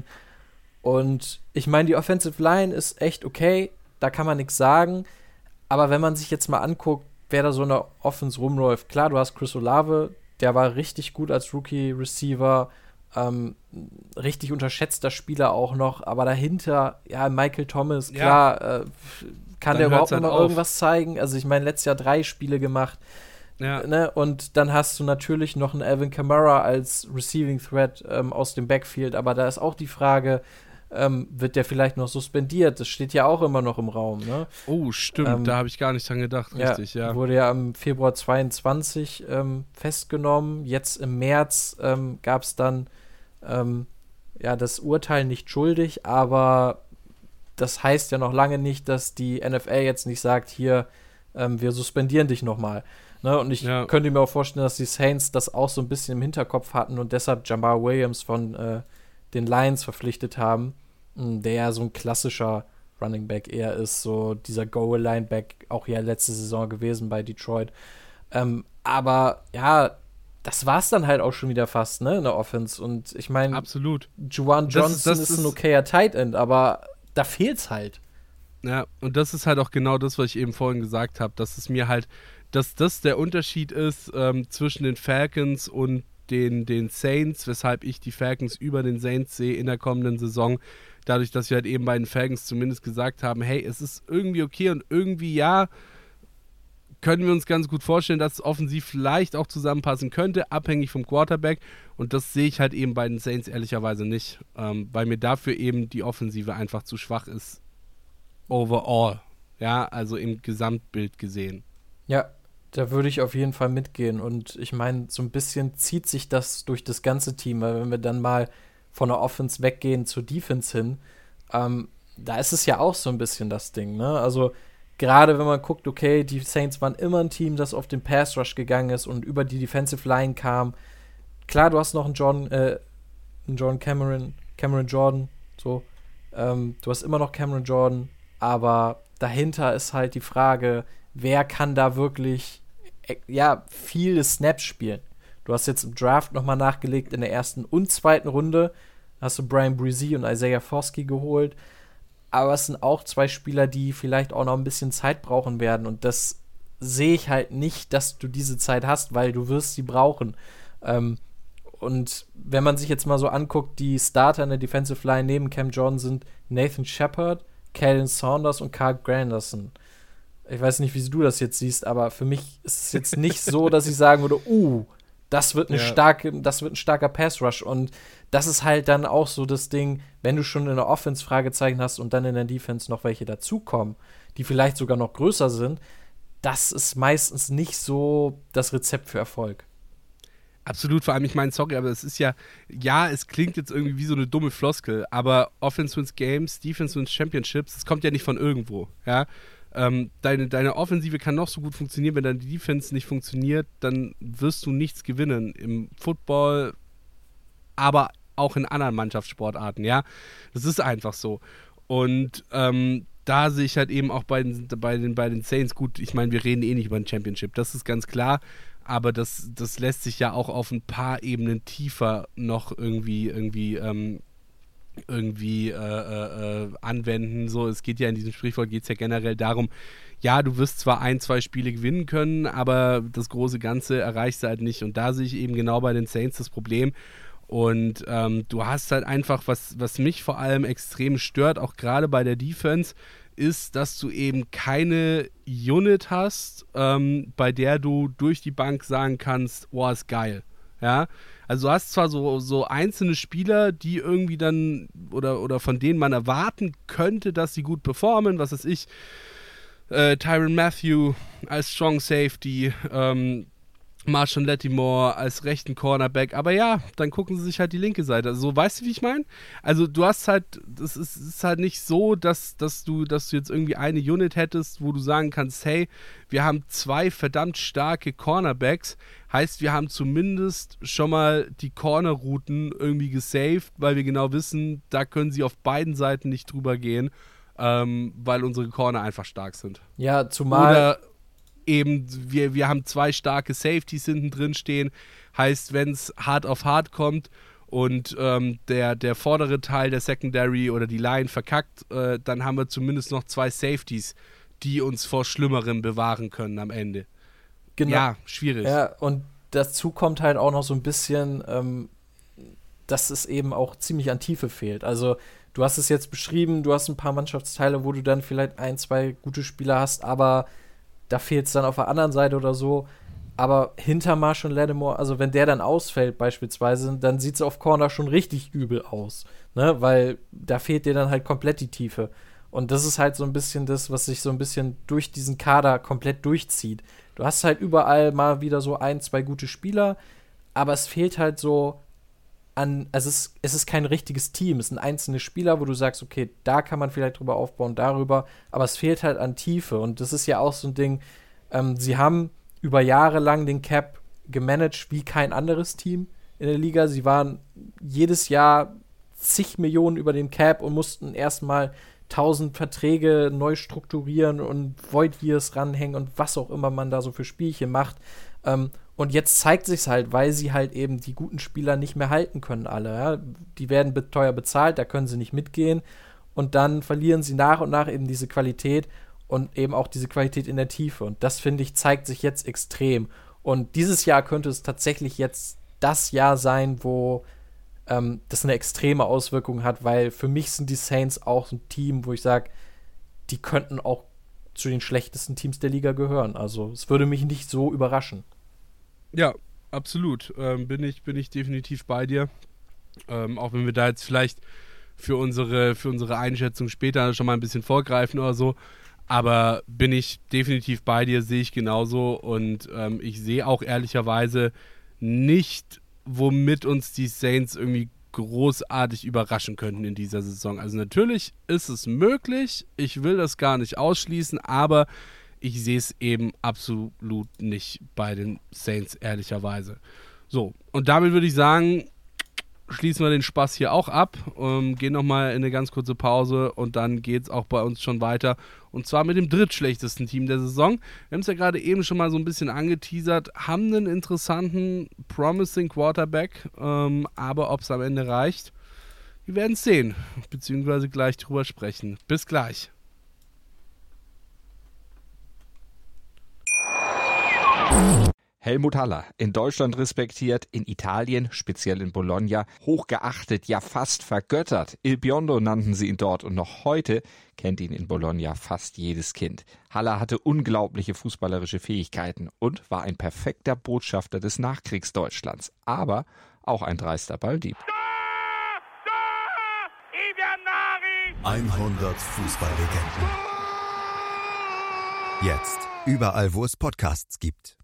Speaker 4: Und ich meine, die Offensive Line ist echt okay, da kann man nichts sagen. Aber wenn man sich jetzt mal anguckt, wer da so in der Offense rumläuft, klar, du hast Chris Olave, der war richtig gut als Rookie-Receiver, ähm, richtig unterschätzter Spieler auch noch, aber dahinter, ja, Michael Thomas, klar, ja. äh, kann
Speaker 3: Dann
Speaker 4: der überhaupt
Speaker 3: hört's
Speaker 4: noch
Speaker 3: halt
Speaker 4: mal
Speaker 3: auf.
Speaker 4: irgendwas zeigen? Also ich meine, letztes Jahr drei Spiele gemacht,
Speaker 3: Ja.
Speaker 4: ne? Und dann hast du natürlich noch einen Alvin Kamara als Receiving Threat ähm, aus dem Backfield, aber da ist auch die Frage, ähm, wird der vielleicht noch suspendiert? Das steht ja auch immer noch im Raum, ne?
Speaker 3: Oh, stimmt,
Speaker 4: Ähm,
Speaker 3: da habe ich gar nicht dran gedacht, richtig, ja.
Speaker 4: Wurde ja im Februar zweiundzwanzig ähm, festgenommen. Jetzt im März ähm, gab es dann ähm, ja das Urteil nicht schuldig, aber das heißt ja noch lange nicht, dass die N F L jetzt nicht sagt, hier, ähm, wir suspendieren dich nochmal. Ne? Und ich
Speaker 3: Ja. könnte
Speaker 4: könnte mir auch vorstellen, dass die Saints das auch so ein bisschen im Hinterkopf hatten und deshalb Jamaal Williams von äh, den Lions verpflichtet haben, mh, der ja so ein klassischer Running Back eher ist, so dieser Goal-Line-Back, auch ja letzte Saison gewesen bei Detroit. Ähm, aber ja, das war's dann halt auch schon wieder fast, ne, in der Offense. Und ich meine,
Speaker 3: Absolut.
Speaker 4: Juwan
Speaker 3: Das
Speaker 4: Johnson
Speaker 3: ist- das
Speaker 4: ist,
Speaker 3: ist-
Speaker 4: ein okayer Tight End, aber da fehlt's halt.
Speaker 3: Ja, und das ist halt auch genau das, was ich eben vorhin gesagt habe, dass es mir halt, dass das der Unterschied ist ähm, zwischen den Falcons und den, den Saints, weshalb ich die Falcons über den Saints sehe in der kommenden Saison, dadurch, dass wir halt eben bei den Falcons zumindest gesagt haben, hey, es ist irgendwie okay und irgendwie ja, können wir uns ganz gut vorstellen, dass es offensiv vielleicht auch zusammenpassen könnte, abhängig vom Quarterback. Und das sehe ich halt eben bei den Saints ehrlicherweise nicht, ähm, weil mir dafür eben die Offensive einfach zu schwach ist. Overall. Ja, also im Gesamtbild gesehen.
Speaker 4: Ja, da würde ich auf jeden Fall mitgehen. Und ich meine, so ein bisschen zieht sich das durch das ganze Team, weil wenn wir dann mal von der Offense weggehen zur Defense hin, ähm, da ist es ja auch so ein bisschen das Ding, ne? Also gerade wenn man guckt, okay, die Saints waren immer ein Team, das auf den Pass Rush gegangen ist und über die Defensive Line kam. Klar, du hast noch einen Jordan, äh, einen Jordan Cameron, Cameron Jordan, so. Ähm, du hast immer noch Cameron Jordan, aber dahinter ist halt die Frage, wer kann da wirklich, äh, ja, viele Snaps spielen. Du hast jetzt im Draft nochmal nachgelegt, in der ersten und zweiten Runde hast du Brian Bresee und Isaiah Foskey geholt. Aber es sind auch zwei Spieler, die vielleicht auch noch ein bisschen Zeit brauchen werden. Und das sehe ich halt nicht, dass du diese Zeit hast, weil du wirst sie brauchen. Ähm, und wenn man sich jetzt mal so anguckt, die Starter in der Defensive Line neben Cam Jordan sind Nathan Shepard, Kalen Saunders und Carl Granderson. Ich weiß nicht, wie du das jetzt siehst, aber für mich ist es jetzt nicht so, dass ich sagen würde, uh, das wird eine
Speaker 3: Ja.
Speaker 4: starke, das wird ein starker Pass-Rush. Und das ist halt dann auch so das Ding, wenn du schon in der Offense Fragezeichen hast und dann in der Defense noch welche dazukommen, die vielleicht sogar noch größer sind, das ist meistens nicht so das Rezept für Erfolg.
Speaker 3: Absolut, vor allem, ich meine, sorry, aber es ist ja, ja, es klingt jetzt irgendwie wie so eine dumme Floskel, aber Offense wins Games, Defense wins Championships, das kommt ja nicht von irgendwo, ja. Ähm, deine, deine Offensive kann noch so gut funktionieren, wenn deine Defense nicht funktioniert, dann wirst du nichts gewinnen im Football, aber auch in anderen Mannschaftssportarten, ja. Das ist einfach so. Und ähm, da sehe ich halt eben auch bei den, bei den, bei den Saints, gut, ich meine, wir reden eh nicht über ein Championship, das ist ganz klar, aber das, das lässt sich ja auch auf ein paar Ebenen tiefer noch irgendwie, irgendwie, ähm, irgendwie äh, äh, anwenden. So, es geht ja in diesem Sprichwort geht es ja generell darum, ja, du wirst zwar ein, zwei Spiele gewinnen können, aber das große Ganze erreichst du halt nicht. Und da sehe ich eben genau bei den Saints das Problem. Und ähm, du hast halt einfach, was, was mich vor allem extrem stört, auch gerade bei der Defense, ist, dass du eben keine Unit hast, ähm, bei der du durch die Bank sagen kannst, oh, ist geil. Ja, also du hast zwar so, so einzelne Spieler, die irgendwie dann, oder, oder von denen man erwarten könnte, dass sie gut performen, was weiß ich, äh, Tyrann Mathieu als Strong Safety, ähm, Marshawn Lattimore als rechten Cornerback, aber ja, dann gucken sie sich halt die linke Seite. Also, weißt du, wie ich meine? Also, du hast halt, das ist, ist halt nicht so, dass, dass, du, dass du jetzt irgendwie eine Unit hättest, wo du sagen kannst, hey, wir haben zwei verdammt starke Cornerbacks, heißt, wir haben zumindest schon mal die Corner-Routen irgendwie gesaved, weil wir genau wissen, da können sie auf beiden Seiten nicht drüber gehen, ähm, weil unsere Corner einfach stark sind.
Speaker 4: Ja, zumal...
Speaker 3: Oder eben, wir, wir haben zwei starke Safeties hinten drin stehen. Heißt, wenn es hart auf hart kommt und ähm, der, der vordere Teil der Secondary oder die Line verkackt, äh, dann haben wir zumindest noch zwei Safeties, die uns vor Schlimmerem bewahren können am Ende.
Speaker 4: Genau.
Speaker 3: Ja, schwierig.
Speaker 4: Ja, und dazu kommt halt auch noch so ein bisschen, ähm, dass es eben auch ziemlich an Tiefe fehlt. Also du hast es jetzt beschrieben, du hast ein paar Mannschaftsteile, wo du dann vielleicht ein, zwei gute Spieler hast, aber da fehlt es dann auf der anderen Seite oder so. Aber hinter Marshawn Lattimore, also wenn der dann ausfällt beispielsweise, dann sieht es auf Corner schon richtig übel aus. Ne? Weil da fehlt dir dann halt komplett die Tiefe. Und das ist halt so ein bisschen das, was sich so ein bisschen durch diesen Kader komplett durchzieht. Du hast halt überall mal wieder so ein, zwei gute Spieler, aber es fehlt halt so an, also es, es ist kein richtiges Team, es sind einzelne Spieler, wo du sagst, okay, da kann man vielleicht drüber aufbauen, darüber, aber es fehlt halt an Tiefe und das ist ja auch so ein Ding, ähm, sie haben über Jahre lang den Cap gemanagt wie kein anderes Team in der Liga, sie waren jedes Jahr zig Millionen über dem Cap und mussten erstmal tausend Verträge neu strukturieren und Void Years ranhängen und was auch immer man da so für Spielchen macht, ähm, und jetzt zeigt sich's halt, weil sie halt eben die guten Spieler nicht mehr halten können alle. Ja? Die werden be- teuer bezahlt, da können sie nicht mitgehen. Und dann verlieren sie nach und nach eben diese Qualität und eben auch diese Qualität in der Tiefe. Und das, finde ich, zeigt sich jetzt extrem. Und dieses Jahr könnte es tatsächlich jetzt das Jahr sein, wo ähm, das eine extreme Auswirkung hat, weil für mich sind die Saints auch ein Team, wo ich sage, die könnten auch zu den schlechtesten Teams der Liga gehören. Also es würde mich nicht so überraschen.
Speaker 3: Ja, absolut. Ähm, bin ich, bin ich definitiv bei dir. Ähm, auch wenn wir da jetzt vielleicht für unsere, für unsere Einschätzung später schon mal ein bisschen vorgreifen oder so. Aber bin ich definitiv bei dir, sehe ich genauso. Und ähm, ich sehe auch ehrlicherweise nicht, womit uns die Saints irgendwie großartig überraschen könnten in dieser Saison. Also natürlich ist es möglich. Ich will das gar nicht ausschließen, aber ich sehe es eben absolut nicht bei den Saints, ehrlicherweise. So, und damit würde ich sagen, schließen wir den Spaß hier auch ab, ähm, gehen nochmal in eine ganz kurze Pause und dann geht es auch bei uns schon weiter. Und zwar mit dem drittschlechtesten Team der Saison. Wir haben es ja gerade eben schon mal so ein bisschen angeteasert, haben einen interessanten, promising Quarterback, ähm, aber ob es am Ende reicht, wir werden es sehen, beziehungsweise gleich drüber sprechen. Bis gleich.
Speaker 5: Helmut Haller, in Deutschland respektiert, in Italien, speziell in Bologna, hochgeachtet, ja fast vergöttert. Il Biondo nannten sie ihn dort und noch heute kennt ihn in Bologna fast jedes Kind. Haller hatte unglaubliche fußballerische Fähigkeiten und war ein perfekter Botschafter des Nachkriegsdeutschlands, aber auch ein dreister Balldieb.
Speaker 1: hundert Fußballlegenden. Jetzt überall, wo es Podcasts gibt.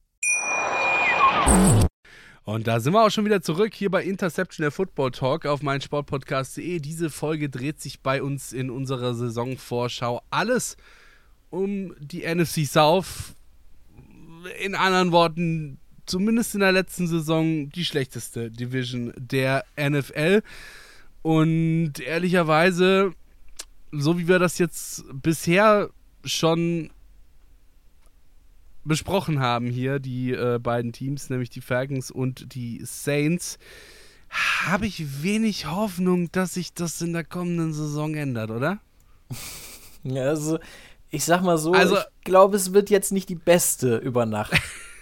Speaker 3: Und da sind wir auch schon wieder zurück hier bei Interception, der Football Talk auf meinsportpodcast punkt de. Diese Folge dreht sich bei uns in unserer Saisonvorschau alles um die N F C South. In anderen Worten, zumindest in der letzten Saison die schlechteste Division der N F L. Und ehrlicherweise, so wie wir das jetzt bisher schon besprochen haben hier, die äh, beiden Teams, nämlich die Falcons und die Saints, habe ich wenig Hoffnung, dass sich das in der kommenden Saison ändert, oder?
Speaker 4: Ja, also, ich sag mal so,
Speaker 3: also,
Speaker 4: ich glaube, es wird jetzt nicht die beste über Nacht.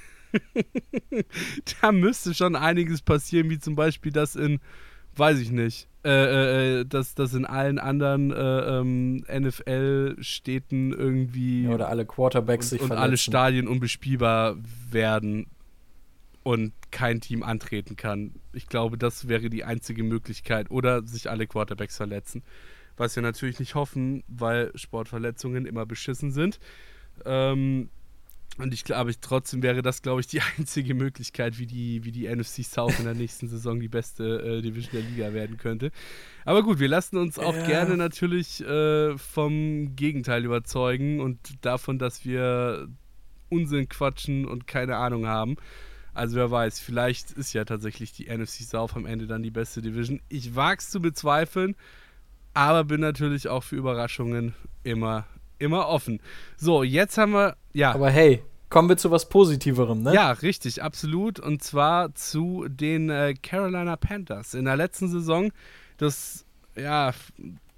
Speaker 3: Da müsste schon einiges passieren, wie zum Beispiel, dass in, weiß ich nicht, äh, äh, dass, dass in allen anderen äh, ähm, N F L-Städten irgendwie
Speaker 4: ja, oder alle Quarterbacks
Speaker 3: und,
Speaker 4: sich
Speaker 3: und
Speaker 4: verletzen.
Speaker 3: alle Stadien unbespielbar werden und kein Team antreten kann. Ich glaube, das wäre die einzige Möglichkeit. Oder sich alle Quarterbacks verletzen. Was wir natürlich nicht hoffen, weil Sportverletzungen immer beschissen sind. Ähm, Und ich glaube, trotzdem wäre das, glaube ich, die einzige Möglichkeit, wie die, wie die N F C South in der nächsten Saison die beste äh, Division der Liga werden könnte. Aber gut, wir lassen uns auch
Speaker 4: Ja.
Speaker 3: gerne natürlich äh, vom Gegenteil überzeugen und davon, dass wir Unsinn quatschen und keine Ahnung haben. Also wer weiß, vielleicht ist ja tatsächlich die N F C South am Ende dann die beste Division. Ich wage es zu bezweifeln, aber bin natürlich auch für Überraschungen immer, immer offen. So, jetzt haben wir, ja.
Speaker 4: Aber hey, kommen wir zu was Positiverem, ne?
Speaker 3: Ja, richtig, absolut. Und zwar zu den äh, Carolina Panthers. In der letzten Saison das ja, f-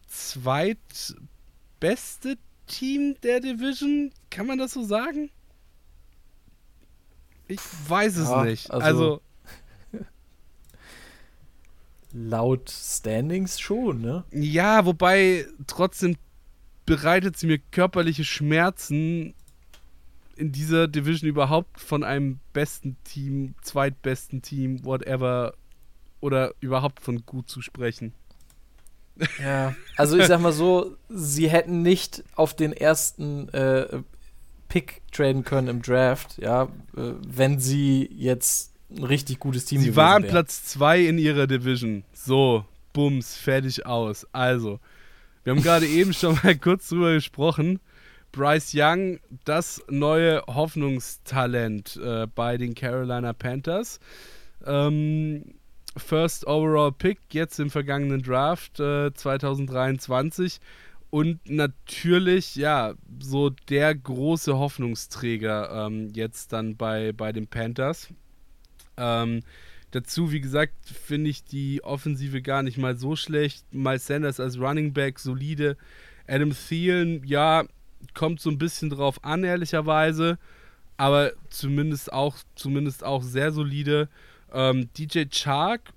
Speaker 3: zweitbeste Team der Division. Kann man das so sagen? Ich weiß es
Speaker 4: Ja,
Speaker 3: nicht.
Speaker 4: also-
Speaker 3: Also,
Speaker 4: Laut Standings schon, ne?
Speaker 3: ja, wobei trotzdem bereitet sie mir körperliche Schmerzen, in dieser Division überhaupt von einem besten Team, zweitbesten Team, whatever, oder überhaupt von gut zu sprechen.
Speaker 4: Ja. Also ich sag mal so, sie hätten nicht auf den ersten äh, Pick traden können im Draft, ja, äh, wenn sie jetzt ein richtig gutes Team
Speaker 3: Sie
Speaker 4: gewesen
Speaker 3: waren
Speaker 4: wären.
Speaker 3: Platz zwei in ihrer Division. So, bums, fertig aus. Also, wir haben gerade eben schon mal kurz drüber gesprochen. Bryce Young, das neue Hoffnungstalent äh, bei den Carolina Panthers. Ähm, First Overall Pick jetzt im vergangenen Draft äh, zwanzig dreiundzwanzig. Und natürlich, ja, so der große Hoffnungsträger ähm, jetzt dann bei, bei den Panthers. Ähm, dazu, wie gesagt, finde ich die Offensive gar nicht mal so schlecht. Miles Sanders als Running Back, solide. Adam Thielen, ja, kommt so ein bisschen drauf an, ehrlicherweise. Aber zumindest auch, zumindest auch sehr solide. Ähm, D J Chark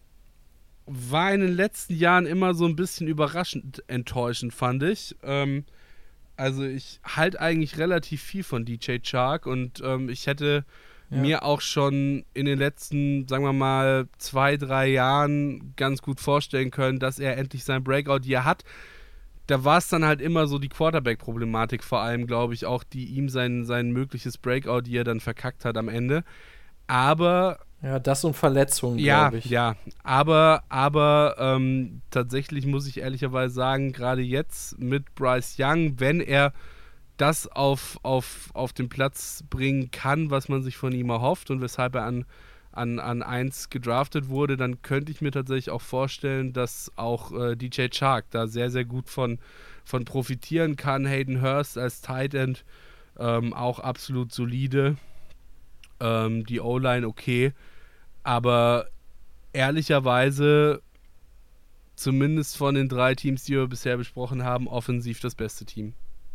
Speaker 3: war in den letzten Jahren immer so ein bisschen überraschend enttäuschend, fand ich. Ähm, also ich halte eigentlich relativ viel von D J Chark und ähm, ich hätte
Speaker 4: Ja.
Speaker 3: mir auch schon in den letzten, sagen wir mal, zwei, drei Jahren ganz gut vorstellen können, dass er endlich sein Breakout-Year hat. Da war es dann halt immer so die Quarterback-Problematik vor allem, glaube ich, auch, die ihm sein, sein mögliches Breakout-Year dann verkackt hat am Ende. Aber
Speaker 4: Ja, das und Verletzungen,
Speaker 3: ja,
Speaker 4: glaube ich.
Speaker 3: ja, aber, aber ähm, tatsächlich muss ich ehrlicherweise sagen, gerade jetzt mit Bryce Young, wenn er das auf, auf, auf den Platz bringen kann, was man sich von ihm erhofft und weshalb er an, an, an eins gedraftet wurde, dann könnte ich mir tatsächlich auch vorstellen, dass auch äh, D J Chark da sehr, sehr gut von, von profitieren kann. Hayden Hurst als Tight End ähm, auch absolut solide. Ähm, die O-Line okay. Aber ehrlicherweise, zumindest von den drei Teams, die wir bisher besprochen haben, offensiv das beste Team.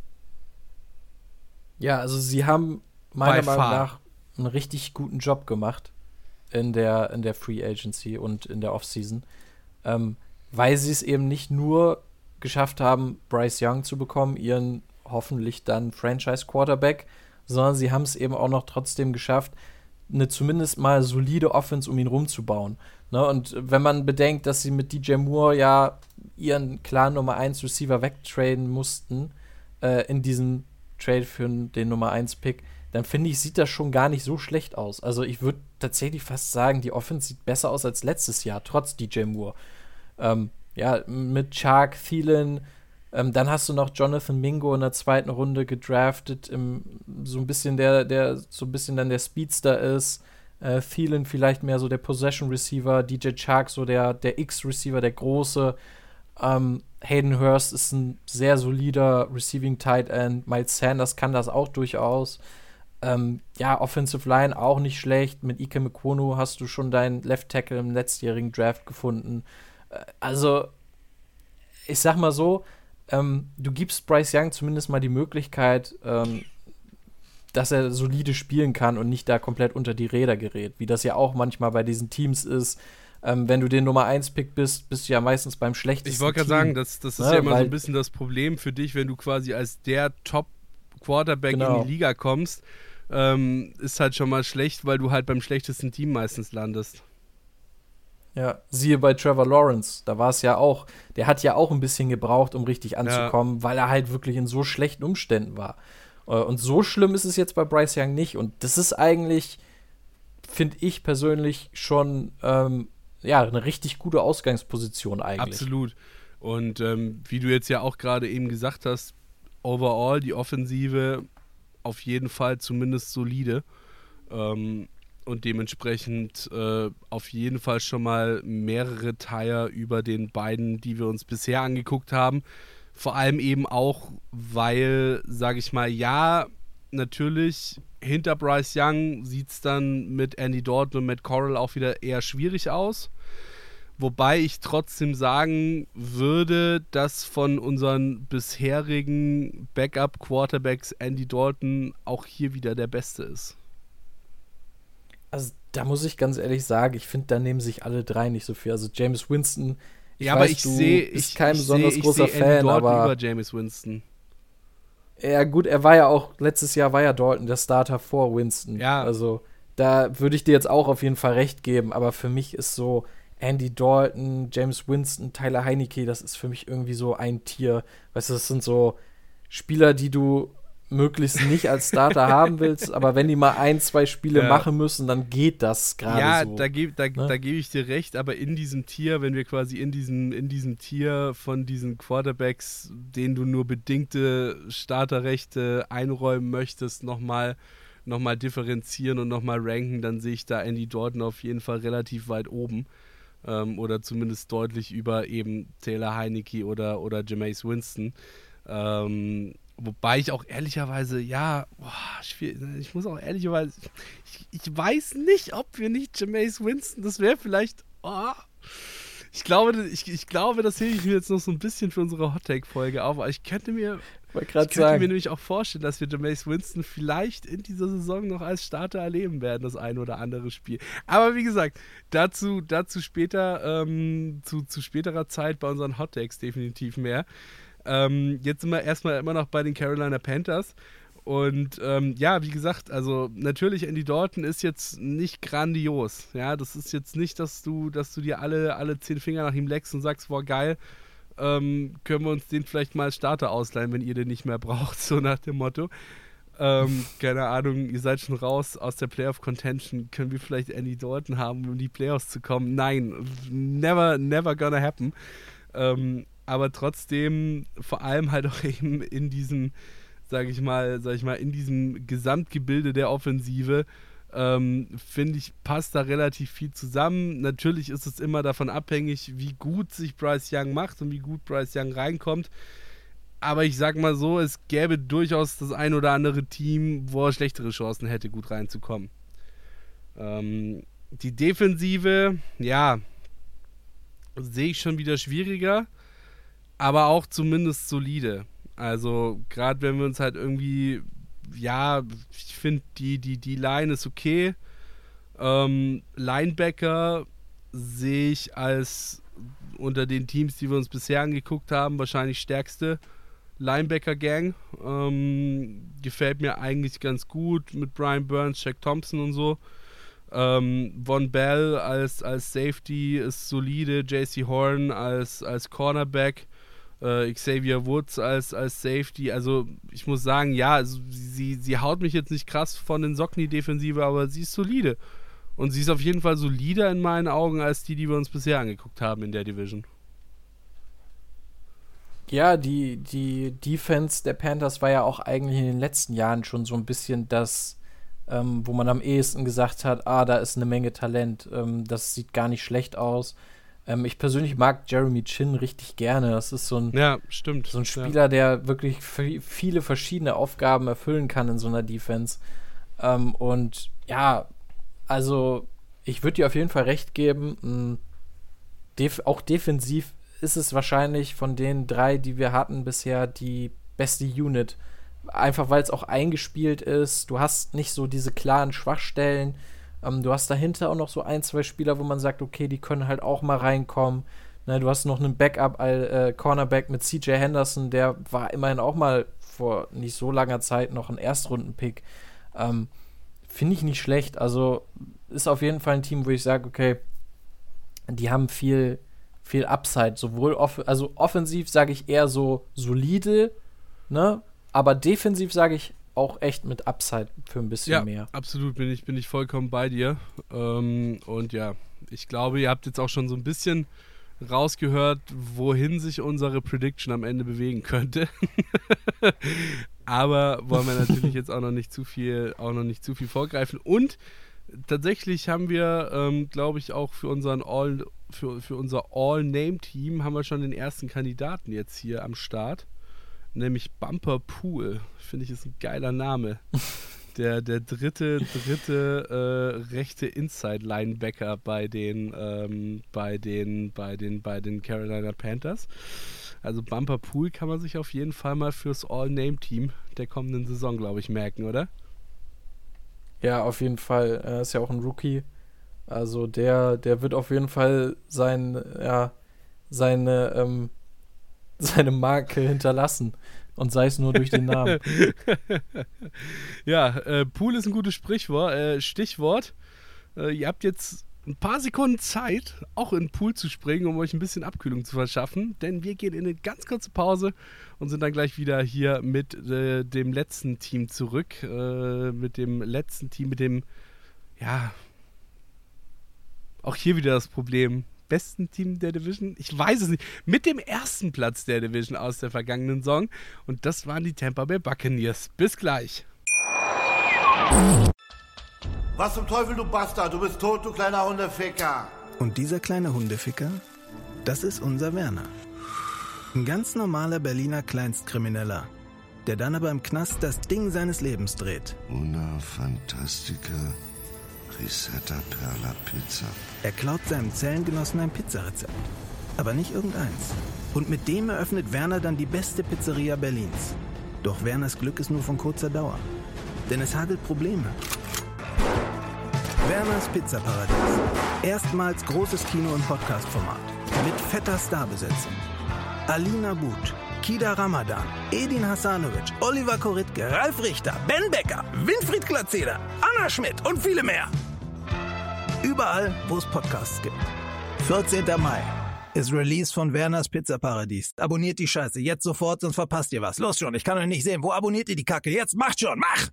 Speaker 4: Ja, also sie haben meiner
Speaker 3: By
Speaker 4: Meinung
Speaker 3: far.
Speaker 4: nach einen richtig guten Job gemacht in der, in der Free Agency und in der Offseason, ähm, weil sie es eben nicht nur geschafft haben, Bryce Young zu bekommen, ihren hoffentlich dann Franchise-Quarterback, sondern sie haben es eben auch noch trotzdem geschafft, eine zumindest mal solide Offense um ihn rumzubauen. Ne? Und wenn man bedenkt, dass sie mit D J Moore ja ihren klaren Nummer eins Receiver wegtraden mussten äh, in diesem Trade für den Nummer eins Pick, dann finde ich, sieht das schon gar nicht so schlecht aus. Also ich würde tatsächlich fast sagen, die Offense sieht besser aus als letztes Jahr, trotz D J Moore. Ähm, ja, mit Chark, Thielen, ähm, dann hast du noch Jonathan Mingo in der zweiten Runde gedraftet, im, so ein bisschen der, der so ein bisschen dann der Speedster ist. Äh, Thielen vielleicht mehr so der Possession Receiver, D J Chark so der, der X-Receiver, der große. Ähm, Hayden Hurst ist ein sehr solider Receiving Tight End. Miles Sanders kann das auch durchaus. Ähm, ja, Offensive Line auch nicht schlecht. Mit Ike Mekwonu hast du schon deinen Left Tackle im letztjährigen Draft gefunden. Äh, also, ich sag mal so, ähm, du gibst Bryce Young zumindest mal die Möglichkeit, ähm, dass er solide spielen kann und nicht da komplett unter die Räder gerät, wie das ja auch manchmal bei diesen Teams ist. Ähm, wenn du den Nummer eins Pick bist, bist du ja meistens beim schlechtesten
Speaker 3: Ich wollte gerade
Speaker 4: Team.
Speaker 3: sagen, das, das ist
Speaker 4: Ja,
Speaker 3: ja immer so
Speaker 4: weil-
Speaker 3: ein bisschen das Problem für dich, wenn du quasi als der Top-Quarterback
Speaker 4: Genau.
Speaker 3: in die Liga kommst. Ähm, ist halt schon mal schlecht, weil du halt beim schlechtesten Team meistens landest.
Speaker 4: Ja, siehe bei Trevor Lawrence, da war es ja auch, der hat ja auch ein bisschen gebraucht, um richtig anzukommen, weil er halt wirklich in so schlechten Umständen war. Und so schlimm ist es jetzt bei Bryce Young nicht. Und das ist eigentlich, finde ich persönlich, schon ähm, ja, eine richtig gute Ausgangsposition eigentlich.
Speaker 3: Absolut. Und ähm, wie du jetzt ja auch gerade eben gesagt hast, overall die Offensive auf jeden Fall zumindest solide. Ähm, und dementsprechend äh, auf jeden Fall schon mal mehrere Tier über den beiden, die wir uns bisher angeguckt haben. Vor allem eben auch, weil, sage ich mal, ja, natürlich hinter Bryce Young sieht es dann mit Andy Dalton und Matt Corral auch wieder eher schwierig aus. Wobei ich trotzdem sagen würde, dass von unseren bisherigen Backup-Quarterbacks Andy Dalton auch hier wieder der Beste ist.
Speaker 4: Also da muss ich ganz ehrlich sagen, ich finde, da nehmen sich alle drei nicht so viel. Also James Winston, ich
Speaker 3: ja,
Speaker 4: weiß,
Speaker 3: aber ich
Speaker 4: du
Speaker 3: sehe,
Speaker 4: bist
Speaker 3: ich,
Speaker 4: kein
Speaker 3: ich
Speaker 4: besonders
Speaker 3: seh,
Speaker 4: großer
Speaker 3: ich seh
Speaker 4: Fan,
Speaker 3: Andy Dalton
Speaker 4: aber
Speaker 3: über James Winston.
Speaker 4: Ja gut, er war ja auch, letztes Jahr war ja Dalton der Starter vor Winston.
Speaker 3: Ja.
Speaker 4: Also da würde ich dir jetzt auch auf jeden Fall recht geben, aber für mich ist so Andy Dalton, James Winston, Tyler Heinicke, das ist für mich irgendwie so ein Tier. Weißt du, das sind so Spieler, die du möglichst nicht als Starter haben willst, aber wenn die mal ein, zwei Spiele
Speaker 3: Ja.
Speaker 4: machen müssen, dann geht das gerade
Speaker 3: Ja,
Speaker 4: so.
Speaker 3: da gebe da,
Speaker 4: ne?
Speaker 3: da geb ich dir recht, aber in diesem Tier, wenn wir quasi in diesem, in diesem Tier von diesen Quarterbacks, denen du nur bedingte Starterrechte einräumen möchtest, nochmal noch mal differenzieren und nochmal ranken, dann sehe ich da Andy Dalton auf jeden Fall relativ weit oben. Ähm, oder zumindest deutlich über eben Taylor Heinicke oder, oder Jameis Winston. Ähm, wobei ich auch ehrlicherweise, ja, boah, schwierig, ich muss auch ehrlicherweise, ich, ich weiß nicht, ob wir nicht Jameis Winston, das wäre vielleicht, oh, ich glaube, ich, ich glaube, das hebe ich mir jetzt noch so ein bisschen für unsere Hot-Take-Folge auf, aber ich könnte mir,
Speaker 4: Wollte
Speaker 3: ich
Speaker 4: gerade
Speaker 3: könnte
Speaker 4: sagen.
Speaker 3: mir nämlich auch vorstellen, dass wir Jameis Winston vielleicht in dieser Saison noch als Starter erleben werden, das ein oder andere Spiel. Aber wie gesagt, dazu, dazu später, ähm, zu, zu späterer Zeit bei unseren Hot Takes definitiv mehr. Ähm, jetzt sind wir erstmal immer noch bei den Carolina Panthers. Und ähm, ja, wie gesagt, also natürlich Andy Dalton ist jetzt nicht grandios. Ja, das ist jetzt nicht, dass du, dass du dir alle, alle zehn Finger nach ihm leckst und sagst, boah, geil, ähm, können wir uns den vielleicht mal als Starter ausleihen, wenn ihr den nicht mehr braucht, so nach dem Motto. Ähm, keine Ahnung, ihr seid schon raus aus der Playoff-Contention, können wir vielleicht Andy Dalton haben, um in die Playoffs zu kommen? Nein, never, never gonna happen. Ähm, aber trotzdem, vor allem halt auch eben in diesem, sage ich mal, sag ich mal, in diesem Gesamtgebilde der Offensive, ähm, finde ich, passt da relativ viel zusammen. Natürlich ist es immer davon abhängig, wie gut sich Bryce Young macht und wie gut Bryce Young reinkommt. Aber ich sag mal so, es gäbe durchaus das ein oder andere Team, wo er schlechtere Chancen hätte, gut reinzukommen. Ähm, die Defensive, ja, sehe ich schon wieder schwieriger, aber auch zumindest solide. Also gerade wenn wir uns halt irgendwie, ja, ich finde die, die, die Line ist okay. Ähm, Linebacker sehe ich als unter den Teams, die wir uns bisher angeguckt haben, wahrscheinlich stärkste Linebacker-Gang. Ähm, gefällt mir eigentlich ganz gut mit Brian Burns, Shaq Thompson und so. Ähm, Von Bell als, als Safety ist solide, J C Horn als, als Cornerback, äh, Xavier Woods als, als Safety. Also ich muss sagen, ja, also sie, sie haut mich jetzt nicht krass von den Socken, die Defensive, aber sie ist solide. Und sie ist auf jeden Fall solider in meinen Augen als die, die wir uns bisher angeguckt haben in der Division.
Speaker 4: Ja, die, die Defense der Panthers war ja auch eigentlich in den letzten Jahren schon so ein bisschen das, ähm, wo man am ehesten gesagt hat, ah, da ist eine Menge Talent, ähm, das sieht gar nicht schlecht aus. Ähm, ich persönlich mag Jeremy Chin richtig gerne. Das ist so ein,
Speaker 3: ja, stimmt.
Speaker 4: so ein Spieler, ja. der wirklich f- viele verschiedene Aufgaben erfüllen kann in so einer Defense. Ähm, und ja, also ich würde dir auf jeden Fall recht geben, def- auch defensiv ist es wahrscheinlich von den drei, die wir hatten bisher, die beste Unit. Einfach weil es auch eingespielt ist. Du hast nicht so diese klaren Schwachstellen. Ähm, du hast dahinter auch noch so ein, zwei Spieler, wo man sagt, okay, die können halt auch mal reinkommen. Ne, du hast noch einen Backup, äh, Cornerback mit C J Henderson, der war immerhin auch mal vor nicht so langer Zeit noch ein Erstrunden-Pick. Ähm, Finde ich nicht schlecht. Also ist auf jeden Fall ein Team, wo ich sage, okay, die haben viel viel Upside, sowohl off- also offensiv sage ich eher so solide, ne, aber defensiv sage ich auch echt mit Upside für ein bisschen
Speaker 3: ja,
Speaker 4: mehr.
Speaker 3: Absolut, bin ich, bin ich vollkommen bei dir. Ähm, und ja, ich glaube, ihr habt jetzt auch schon so ein bisschen rausgehört, wohin sich unsere Prediction am Ende bewegen könnte. Aber wollen wir natürlich jetzt auch noch nicht zu viel, auch noch nicht zu viel vorgreifen. Und tatsächlich haben wir, ähm, glaube ich, auch für unseren All, für, für unser All-Name-Team haben wir schon den ersten Kandidaten jetzt hier am Start. Nämlich Bumper Pool. Finde ich, ist ein geiler Name. Der, der dritte, dritte äh, rechte Inside-Linebacker bei den, ähm, bei den, bei den, bei den Carolina Panthers. Also Bumper Pool kann man sich auf jeden Fall mal fürs All-Name-Team der kommenden Saison, glaube ich, merken, oder?
Speaker 4: Ja, auf jeden Fall. Er ist ja auch ein Rookie. Also der, der wird auf jeden Fall sein, ja, seine, ähm, seine Marke hinterlassen. Und sei es nur durch den Namen.
Speaker 3: Ja, äh, Pool ist ein gutes Sprichwort, äh, Stichwort. Äh, ihr habt jetzt ein paar Sekunden Zeit, auch in den Pool zu springen, um euch ein bisschen Abkühlung zu verschaffen. Denn wir gehen in eine ganz kurze Pause und sind dann gleich wieder hier mit äh, dem letzten Team zurück. Äh, mit dem letzten Team, mit dem, ja, auch hier wieder das Problem. Besten Team der Division? Ich weiß es nicht. Mit dem ersten Platz der Division aus der vergangenen Saison. Und das waren die Tampa Bay Buccaneers. Bis gleich.
Speaker 6: Was zum Teufel, du Bastard? Du bist tot, du kleiner Hundeficker.
Speaker 7: Und dieser kleine Hundeficker, das ist unser Werner. Ein ganz normaler Berliner Kleinstkrimineller, der dann aber im Knast das Ding seines Lebens dreht.
Speaker 8: Una Fantastica Risetta Perla Pizza.
Speaker 7: Er klaut seinem Zellengenossen ein Pizzarezept. Aber nicht irgendeins. Und mit dem eröffnet Werner dann die beste Pizzeria Berlins. Doch Werners Glück ist nur von kurzer Dauer. Denn es hagelt Probleme. Werners Pizzaparadies. Erstmals großes Kino- und Podcast-Format. Mit fetter Starbesetzung. Alina But, Kida Ramadan, Edin Hasanovic, Oliver Koritke, Ralf Richter, Ben Becker, Winfried Glatzeder, Anna Schmidt und viele mehr. Überall, wo es Podcasts gibt. vierzehnter Mai ist Release von Werners Pizzaparadies. Abonniert die Scheiße jetzt sofort, sonst verpasst ihr was. Los schon, ich kann euch nicht sehen. Wo abonniert ihr die Kacke? Jetzt macht schon, mach!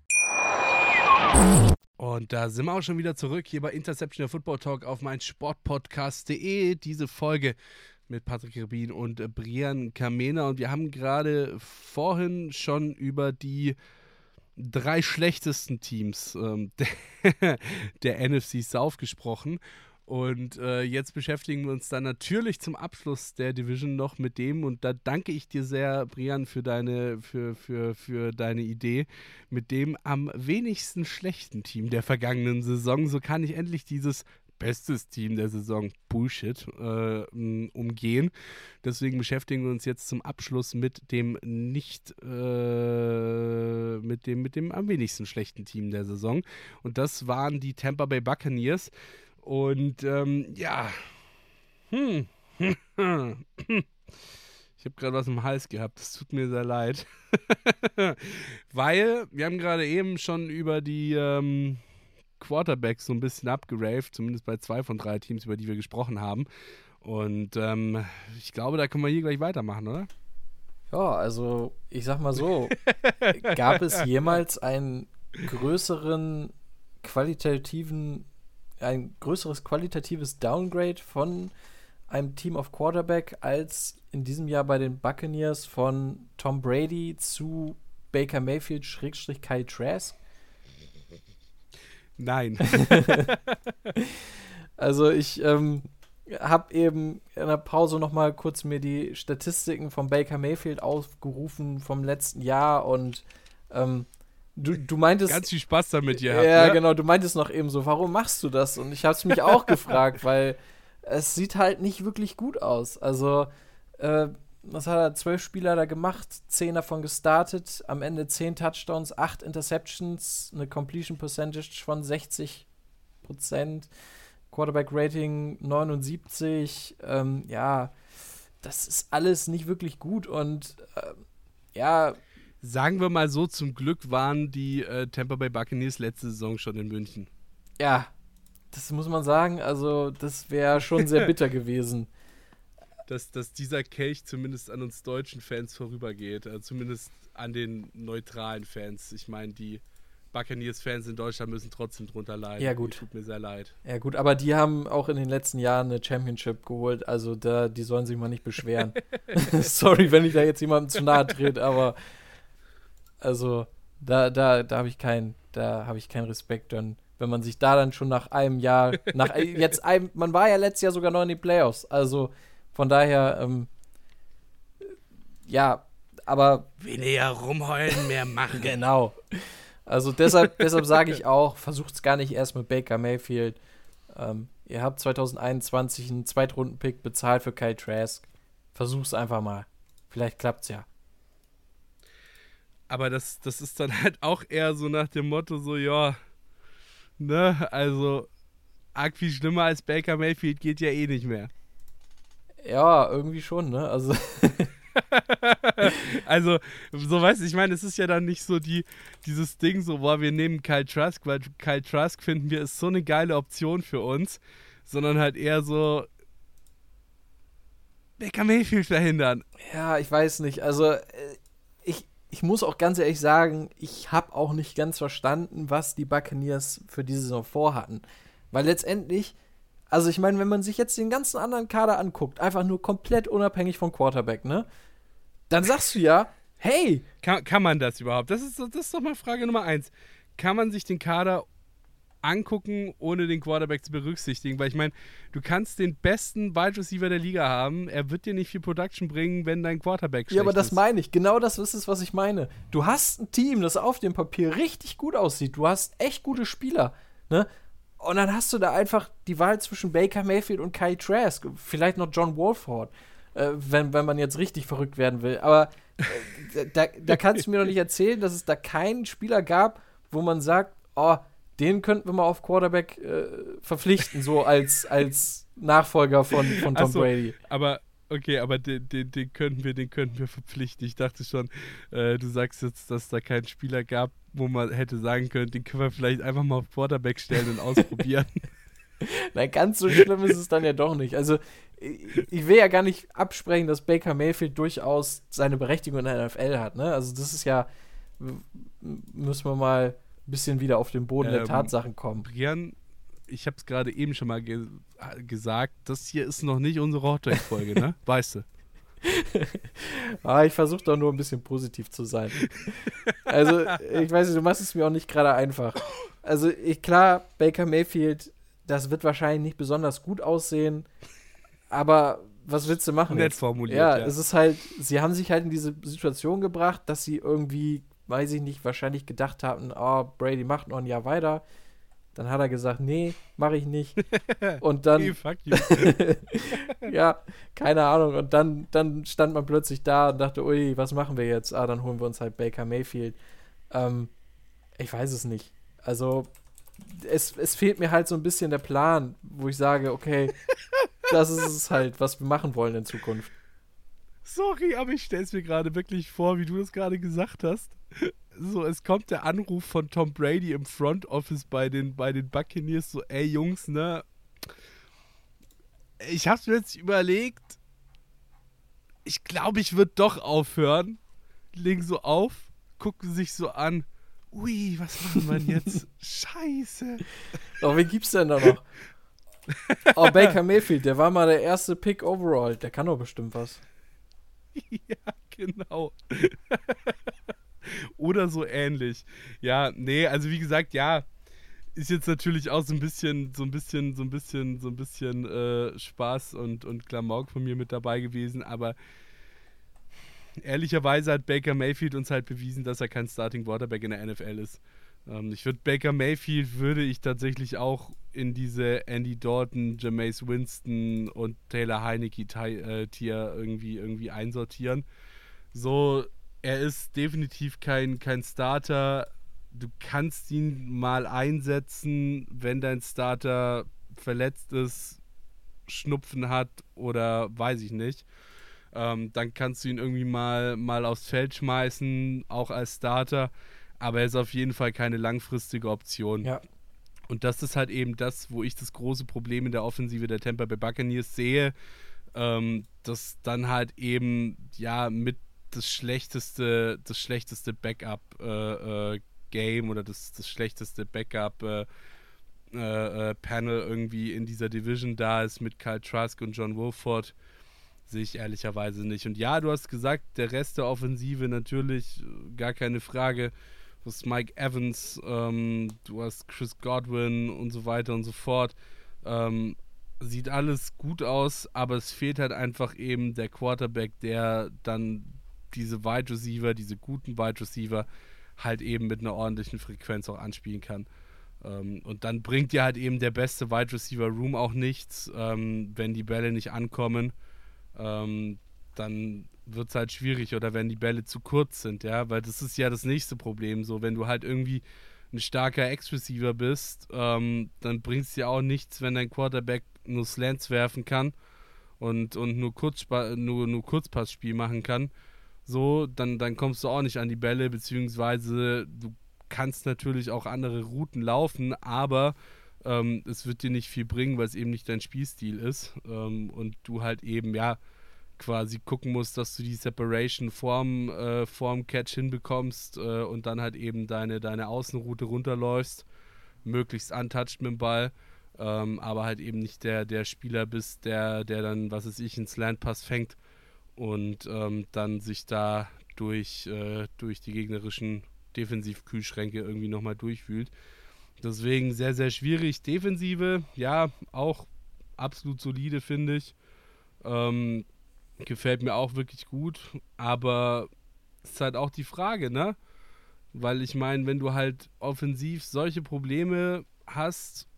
Speaker 3: Und da sind wir auch schon wieder zurück hier bei Interception der Football Talk auf mein Sportpodcast punkt de. Diese Folge mit Patrick Rubin und äh, Brian Kamena. Und wir haben gerade vorhin schon über die drei schlechtesten Teams ähm, der, der N F C South gesprochen. Und äh, jetzt beschäftigen wir uns dann natürlich zum Abschluss der Division noch mit dem, und da danke ich dir sehr, Brian, für deine, für, für, für deine Idee, mit dem am wenigsten schlechten Team der vergangenen Saison. So kann ich endlich dieses bestes Team der Saison Bullshit äh, umgehen. Deswegen beschäftigen wir uns jetzt zum Abschluss mit dem nicht äh, mit dem mit dem am wenigsten schlechten Team der Saison, und das waren die Tampa Bay Buccaneers. Und ähm, ja hm. ich habe gerade was im Hals gehabt, das tut mir sehr leid. Weil wir haben gerade eben schon über die ähm, Quarterbacks so ein bisschen abgeraved, zumindest bei zwei von drei Teams, über die wir gesprochen haben. Und ähm, ich glaube, da können wir hier gleich weitermachen, oder?
Speaker 4: Ja, also ich sag mal so, gab es jemals einen größeren qualitativen, ein größeres qualitatives Downgrade von einem Team of Quarterback als in diesem Jahr bei den Buccaneers von Tom Brady zu Baker Mayfield Schrägstrich Kyle Trask?
Speaker 3: Nein.
Speaker 4: Also ich ähm, habe eben in der Pause noch mal kurz mir die Statistiken von Baker Mayfield aufgerufen vom letzten Jahr, und ähm, du, du meintest...
Speaker 3: Ganz viel Spaß damit gehabt.
Speaker 4: Ja,
Speaker 3: ne?
Speaker 4: genau, du meintest noch eben so, warum machst du das? Und ich habe es mich auch gefragt, weil es sieht halt nicht wirklich gut aus. Also, äh, was hat er, zwölf Spieler da gemacht, zehn davon gestartet, am Ende zehn Touchdowns, acht Interceptions, eine Completion Percentage von sechzig Prozent, Quarterback-Rating neunundsiebzig, ähm, ja, das ist alles nicht wirklich gut, und äh, ja...
Speaker 3: Sagen wir mal so, zum Glück waren die äh, Tampa Bay Buccaneers letzte Saison schon in München.
Speaker 4: Ja, das muss man sagen, also das wäre schon sehr bitter gewesen.
Speaker 3: dass, dass dieser Kelch zumindest an uns deutschen Fans vorübergeht. Also zumindest an den neutralen Fans. Ich meine, die Buccaneers-Fans in Deutschland müssen trotzdem drunter leiden.
Speaker 4: Ja, gut.
Speaker 3: Tut mir sehr leid.
Speaker 4: Ja gut, aber die haben auch in den letzten Jahren eine Championship geholt, also da, die sollen sich mal nicht beschweren. Sorry, wenn ich da jetzt jemandem zu nahe trete, aber also da, da, da habe ich keinen, da habe ich keinen Respekt dann, wenn man sich da dann schon nach einem Jahr, nach jetzt einem, man war ja letztes Jahr sogar noch in den Playoffs, also von daher, ähm, ja, aber
Speaker 3: weniger rumheulen, mehr machen.
Speaker 4: Genau. Also deshalb, deshalb sage ich auch, versucht es gar nicht erst mit Baker Mayfield. Ähm, ihr habt zwanzig einundzwanzig einen Zweitrunden-Pick bezahlt für Kyle Trask. Versuch's einfach mal. Vielleicht klappt's ja.
Speaker 3: Aber das, das ist dann halt auch eher so nach dem Motto so, ja, ne, also arg viel schlimmer als Baker Mayfield geht ja eh nicht mehr.
Speaker 4: Ja, irgendwie schon, ne? Also
Speaker 3: also, so weißt du, ich meine, es ist ja dann nicht so die, dieses Ding so, boah, wir nehmen Kyle Trask, weil Kyle Trask finden wir ist so eine geile Option für uns, sondern halt eher so Baker Mayfield verhindern.
Speaker 4: Ja, ich weiß nicht, also ich, ich muss auch ganz ehrlich sagen, ich habe auch nicht ganz verstanden, was die Buccaneers für diese Saison vorhatten, weil letztendlich, also ich meine, wenn man sich jetzt den ganzen anderen Kader anguckt, einfach nur komplett unabhängig vom Quarterback, ne? Dann sagst du ja, hey!
Speaker 3: Kann, kann man das überhaupt? Das ist, das ist doch mal Frage Nummer eins. Kann man sich den Kader angucken, ohne den Quarterback zu berücksichtigen? Weil ich meine, du kannst den besten Wide Receiver der Liga haben, er wird dir nicht viel Production bringen, wenn dein Quarterback schlecht ist.
Speaker 4: Ja, aber das meine ich. Genau das ist es, was ich meine. Du hast ein Team, das auf dem Papier richtig gut aussieht. Du hast echt gute Spieler, ne? Und dann hast du da einfach die Wahl zwischen Baker Mayfield und Kyle Trask. Vielleicht noch John Wolford, äh, wenn, wenn man jetzt richtig verrückt werden will. Aber äh, da, da kannst du mir doch nicht erzählen, dass es da keinen Spieler gab, wo man sagt, oh, den könnten wir mal auf Quarterback äh, verpflichten, so als, als Nachfolger von, von Tom
Speaker 3: Ach so,
Speaker 4: Brady.
Speaker 3: Aber okay, aber den, den, den könnten wir, den könnten wir verpflichten. Ich dachte schon, äh, du sagst jetzt, dass da keinen Spieler gab, wo man hätte sagen können, den können wir vielleicht einfach mal auf Quarterback stellen und ausprobieren.
Speaker 4: Nein, ganz so schlimm ist es dann ja doch nicht. Also, ich, ich will ja gar nicht absprechen, dass Baker Mayfield durchaus seine Berechtigung in der N F L hat, ne? Also, das ist ja, müssen wir mal ein bisschen wieder auf den Boden ähm, der Tatsachen kommen.
Speaker 3: Brian, ich habe es gerade eben schon mal ge- gesagt, das hier ist noch nicht unsere Hot-Take-Folge, ne? Weißt du?
Speaker 4: ah, ich versuche doch nur ein bisschen positiv zu sein. Also, ich weiß nicht, du machst es mir auch nicht gerade einfach. Also, ich, klar, Baker Mayfield, das wird wahrscheinlich nicht besonders gut aussehen, aber was willst du machen?
Speaker 3: Nett
Speaker 4: jetzt?
Speaker 3: formuliert,
Speaker 4: ja,
Speaker 3: ja.
Speaker 4: Es ist halt, sie haben sich halt in diese Situation gebracht, dass sie irgendwie, weiß ich nicht, wahrscheinlich gedacht haben, oh, Brady macht noch ein Jahr weiter. Dann hat er gesagt, nee, mache ich nicht. Und dann,
Speaker 3: hey, fuck you.
Speaker 4: ja, keine Ahnung. Und dann, dann stand man plötzlich da und dachte, ui, was machen wir jetzt? Ah, dann holen wir uns halt Baker Mayfield. Ähm, ich weiß es nicht. Also, es, es fehlt mir halt so ein bisschen der Plan, wo ich sage, okay, das ist es halt, was wir machen wollen in Zukunft.
Speaker 3: Sorry, aber ich stelle es mir gerade wirklich vor, wie du das gerade gesagt hast. So, es kommt der Anruf von Tom Brady im Front Office bei den, bei den Buccaneers, so, ey Jungs, ne, ich hab's mir jetzt überlegt, ich glaube, ich würde doch aufhören, legen so auf, gucken sich so an, ui, was machen wir denn jetzt? Scheiße.
Speaker 4: Oh, wen gibt's denn da noch? Oh, Baker Mayfield, der war mal der erste Pick overall, der kann doch bestimmt was.
Speaker 3: Ja, genau. Oder so ähnlich. Ja, nee, also wie gesagt, ja, ist jetzt natürlich auch so ein bisschen, so ein bisschen, so ein bisschen, so ein bisschen äh, Spaß und, und Klamauk von mir mit dabei gewesen, aber ehrlicherweise hat Baker Mayfield uns halt bewiesen, dass er kein Starting Quarterback in der N F L ist. Ähm, ich würde Baker Mayfield würde ich tatsächlich auch in diese Andy Dalton, Jameis Winston und Taylor Heineke-Tier irgendwie, irgendwie einsortieren. So, er ist definitiv kein, kein Starter. Du kannst ihn mal einsetzen, wenn dein Starter verletzt ist, Schnupfen hat oder weiß ich nicht. Ähm, dann kannst du ihn irgendwie mal, mal aufs Feld schmeißen, auch als Starter. Aber er ist auf jeden Fall keine langfristige Option.
Speaker 4: Ja. Und
Speaker 3: das ist halt eben das, wo ich das große Problem in der Offensive der Tampa Bay Buccaneers sehe. ähm, das dann halt eben, ja, mit das schlechteste, das schlechteste Backup-Game äh, äh, oder das, das schlechteste Backup-Panel äh, äh, irgendwie in dieser Division da ist mit Kyle Trask und John Wolford, sehe ich ehrlicherweise nicht. Und ja, du hast gesagt, der Rest der Offensive natürlich, gar keine Frage. Du hast Mike Evans, ähm, du hast Chris Godwin und so weiter und so fort. Ähm, sieht alles gut aus, aber es fehlt halt einfach eben der Quarterback, der dann diese Wide Receiver, diese guten Wide Receiver halt eben mit einer ordentlichen Frequenz auch anspielen kann. Ähm, und dann bringt dir halt eben der beste Wide Receiver Room auch nichts, ähm, wenn die Bälle nicht ankommen. Ähm, dann wird es halt schwierig, oder wenn die Bälle zu kurz sind, ja, weil das ist ja das nächste Problem, so, wenn du halt irgendwie ein starker Ex-Receiver bist, ähm, dann bringt es dir auch nichts, wenn dein Quarterback nur Slants werfen kann und, und nur, Kurzspa- nur, nur Kurzpassspiel machen kann, so, dann, dann kommst du auch nicht an die Bälle, beziehungsweise du kannst natürlich auch andere Routen laufen, aber ähm, es wird dir nicht viel bringen, weil es eben nicht dein Spielstil ist, ähm, und du halt eben, ja, quasi gucken musst, dass du die Separation vorm, äh, vorm Catch hinbekommst äh, und dann halt eben deine, deine Außenroute runterläufst, möglichst untouched mit dem Ball, ähm, aber halt eben nicht der, der Spieler bist, der, der dann, was weiß ich, einen Slant-Pass fängt und ähm, dann sich da durch, äh, durch die gegnerischen Defensivkühlschränke irgendwie nochmal durchwühlt. Deswegen sehr, sehr schwierig. Defensive, ja, auch absolut solide, finde ich. Ähm, Gefällt mir auch wirklich gut, aber es ist halt auch die Frage, ne? Weil ich meine, wenn du halt offensiv solche Probleme hast,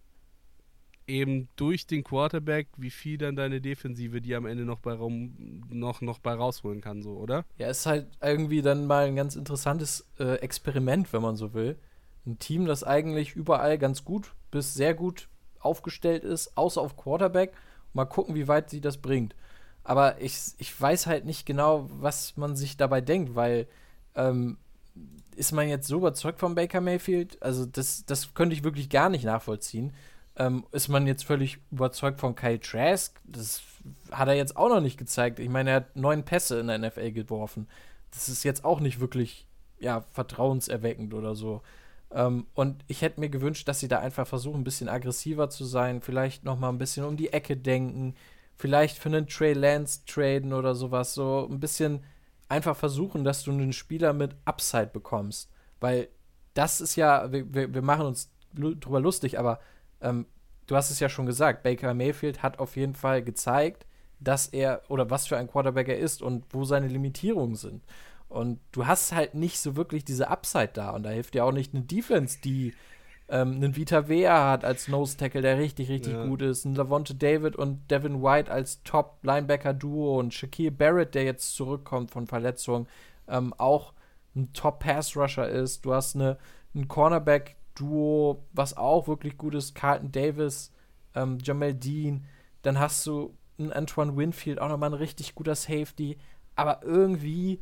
Speaker 3: eben durch den Quarterback, wie viel dann deine Defensive, die am Ende noch bei, rum, noch, noch bei rausholen kann, so, oder?
Speaker 4: Ja, ist halt irgendwie dann mal ein ganz interessantes äh, Experiment, wenn man so will. Ein Team, das eigentlich überall ganz gut bis sehr gut aufgestellt ist, außer auf Quarterback. Mal gucken, wie weit sie das bringt. Aber ich, ich weiß halt nicht genau, was man sich dabei denkt, weil ähm, ist man jetzt so überzeugt von Baker Mayfield? Also das, das könnte ich wirklich gar nicht nachvollziehen. Ähm, ist man jetzt völlig überzeugt von Kyle Trask? Das hat er jetzt auch noch nicht gezeigt. Ich meine, er hat neun Pässe in der N F L geworfen. Das ist jetzt auch nicht wirklich, ja, vertrauenserweckend oder so. Ähm, und ich hätte mir gewünscht, dass sie da einfach versuchen, ein bisschen aggressiver zu sein, vielleicht noch mal ein bisschen um die Ecke denken, vielleicht für einen Trey Lance traden oder sowas, so ein bisschen einfach versuchen, dass du einen Spieler mit Upside bekommst, weil das ist ja, wir, wir machen uns drüber lustig, aber ähm, du hast es ja schon gesagt, Baker Mayfield hat auf jeden Fall gezeigt, dass er, oder was für ein Quarterback er ist und wo seine Limitierungen sind. Und du hast halt nicht so wirklich diese Upside da, und da hilft dir auch nicht eine Defense, die Ähm, einen Vita Vea hat als Nose-Tackle, der richtig, richtig ja. gut ist. Ein Lavonte David und Devin White als Top-Linebacker-Duo und Shaquille Barrett, der jetzt zurückkommt von Verletzung, ähm, auch ein Top-Pass-Rusher ist. Du hast eine, ein Cornerback-Duo, was auch wirklich gut ist. Carlton Davis, ähm, Jamel Dean. Dann hast du einen Antoine Winfield, auch nochmal ein richtig guter Safety. Aber irgendwie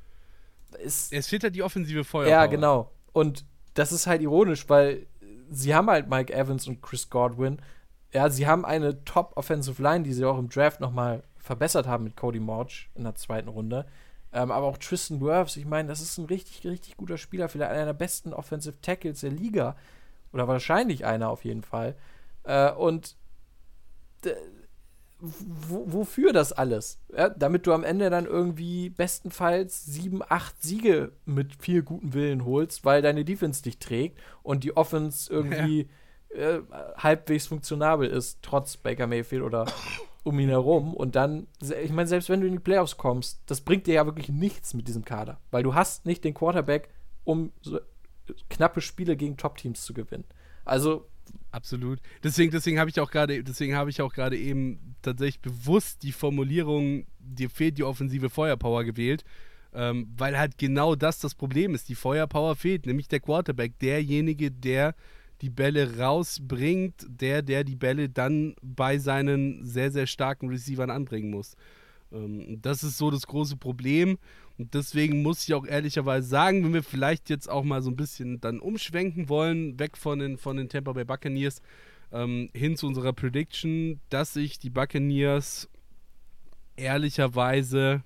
Speaker 4: ist...
Speaker 3: Es fehlt halt die offensive Feuerpower.
Speaker 4: Ja, genau. Und das ist halt ironisch, weil sie haben halt Mike Evans und Chris Godwin. Ja, sie haben eine Top-Offensive Line, die sie auch im Draft nochmal verbessert haben mit Cody Mauch in der zweiten Runde. Ähm, aber auch Tristan Wirfs, ich meine, das ist ein richtig, richtig guter Spieler, vielleicht einer der besten Offensive Tackles der Liga. Oder wahrscheinlich einer auf jeden Fall. Äh, und d- w- wofür das alles? Ja, damit du am Ende dann irgendwie bestenfalls sieben, acht Siege mit viel gutem Willen holst, weil deine Defense dich trägt und die Offense irgendwie ja. äh, halbwegs funktionabel ist, trotz Baker Mayfield oder um ihn herum. Und dann, ich meine, selbst wenn du in die Playoffs kommst, das bringt dir ja wirklich nichts mit diesem Kader, weil du hast nicht den Quarterback, um so knappe Spiele gegen Top-Teams zu gewinnen. Also
Speaker 3: absolut. Deswegen, deswegen habe ich auch gerade, deswegen habe ich auch gerade eben tatsächlich bewusst die Formulierung, dir fehlt die offensive Feuerpower gewählt, ähm, weil halt genau das das Problem ist. Die Feuerpower fehlt, nämlich der Quarterback, derjenige, der die Bälle rausbringt, der, der die Bälle dann bei seinen sehr, sehr starken Receivern anbringen muss. Ähm, das ist so das große Problem. Und deswegen muss ich auch ehrlicherweise sagen, wenn wir vielleicht jetzt auch mal so ein bisschen dann umschwenken wollen, weg von den, von den Tampa Bay Buccaneers, ähm, hin zu unserer Prediction, dass sich die Buccaneers ehrlicherweise,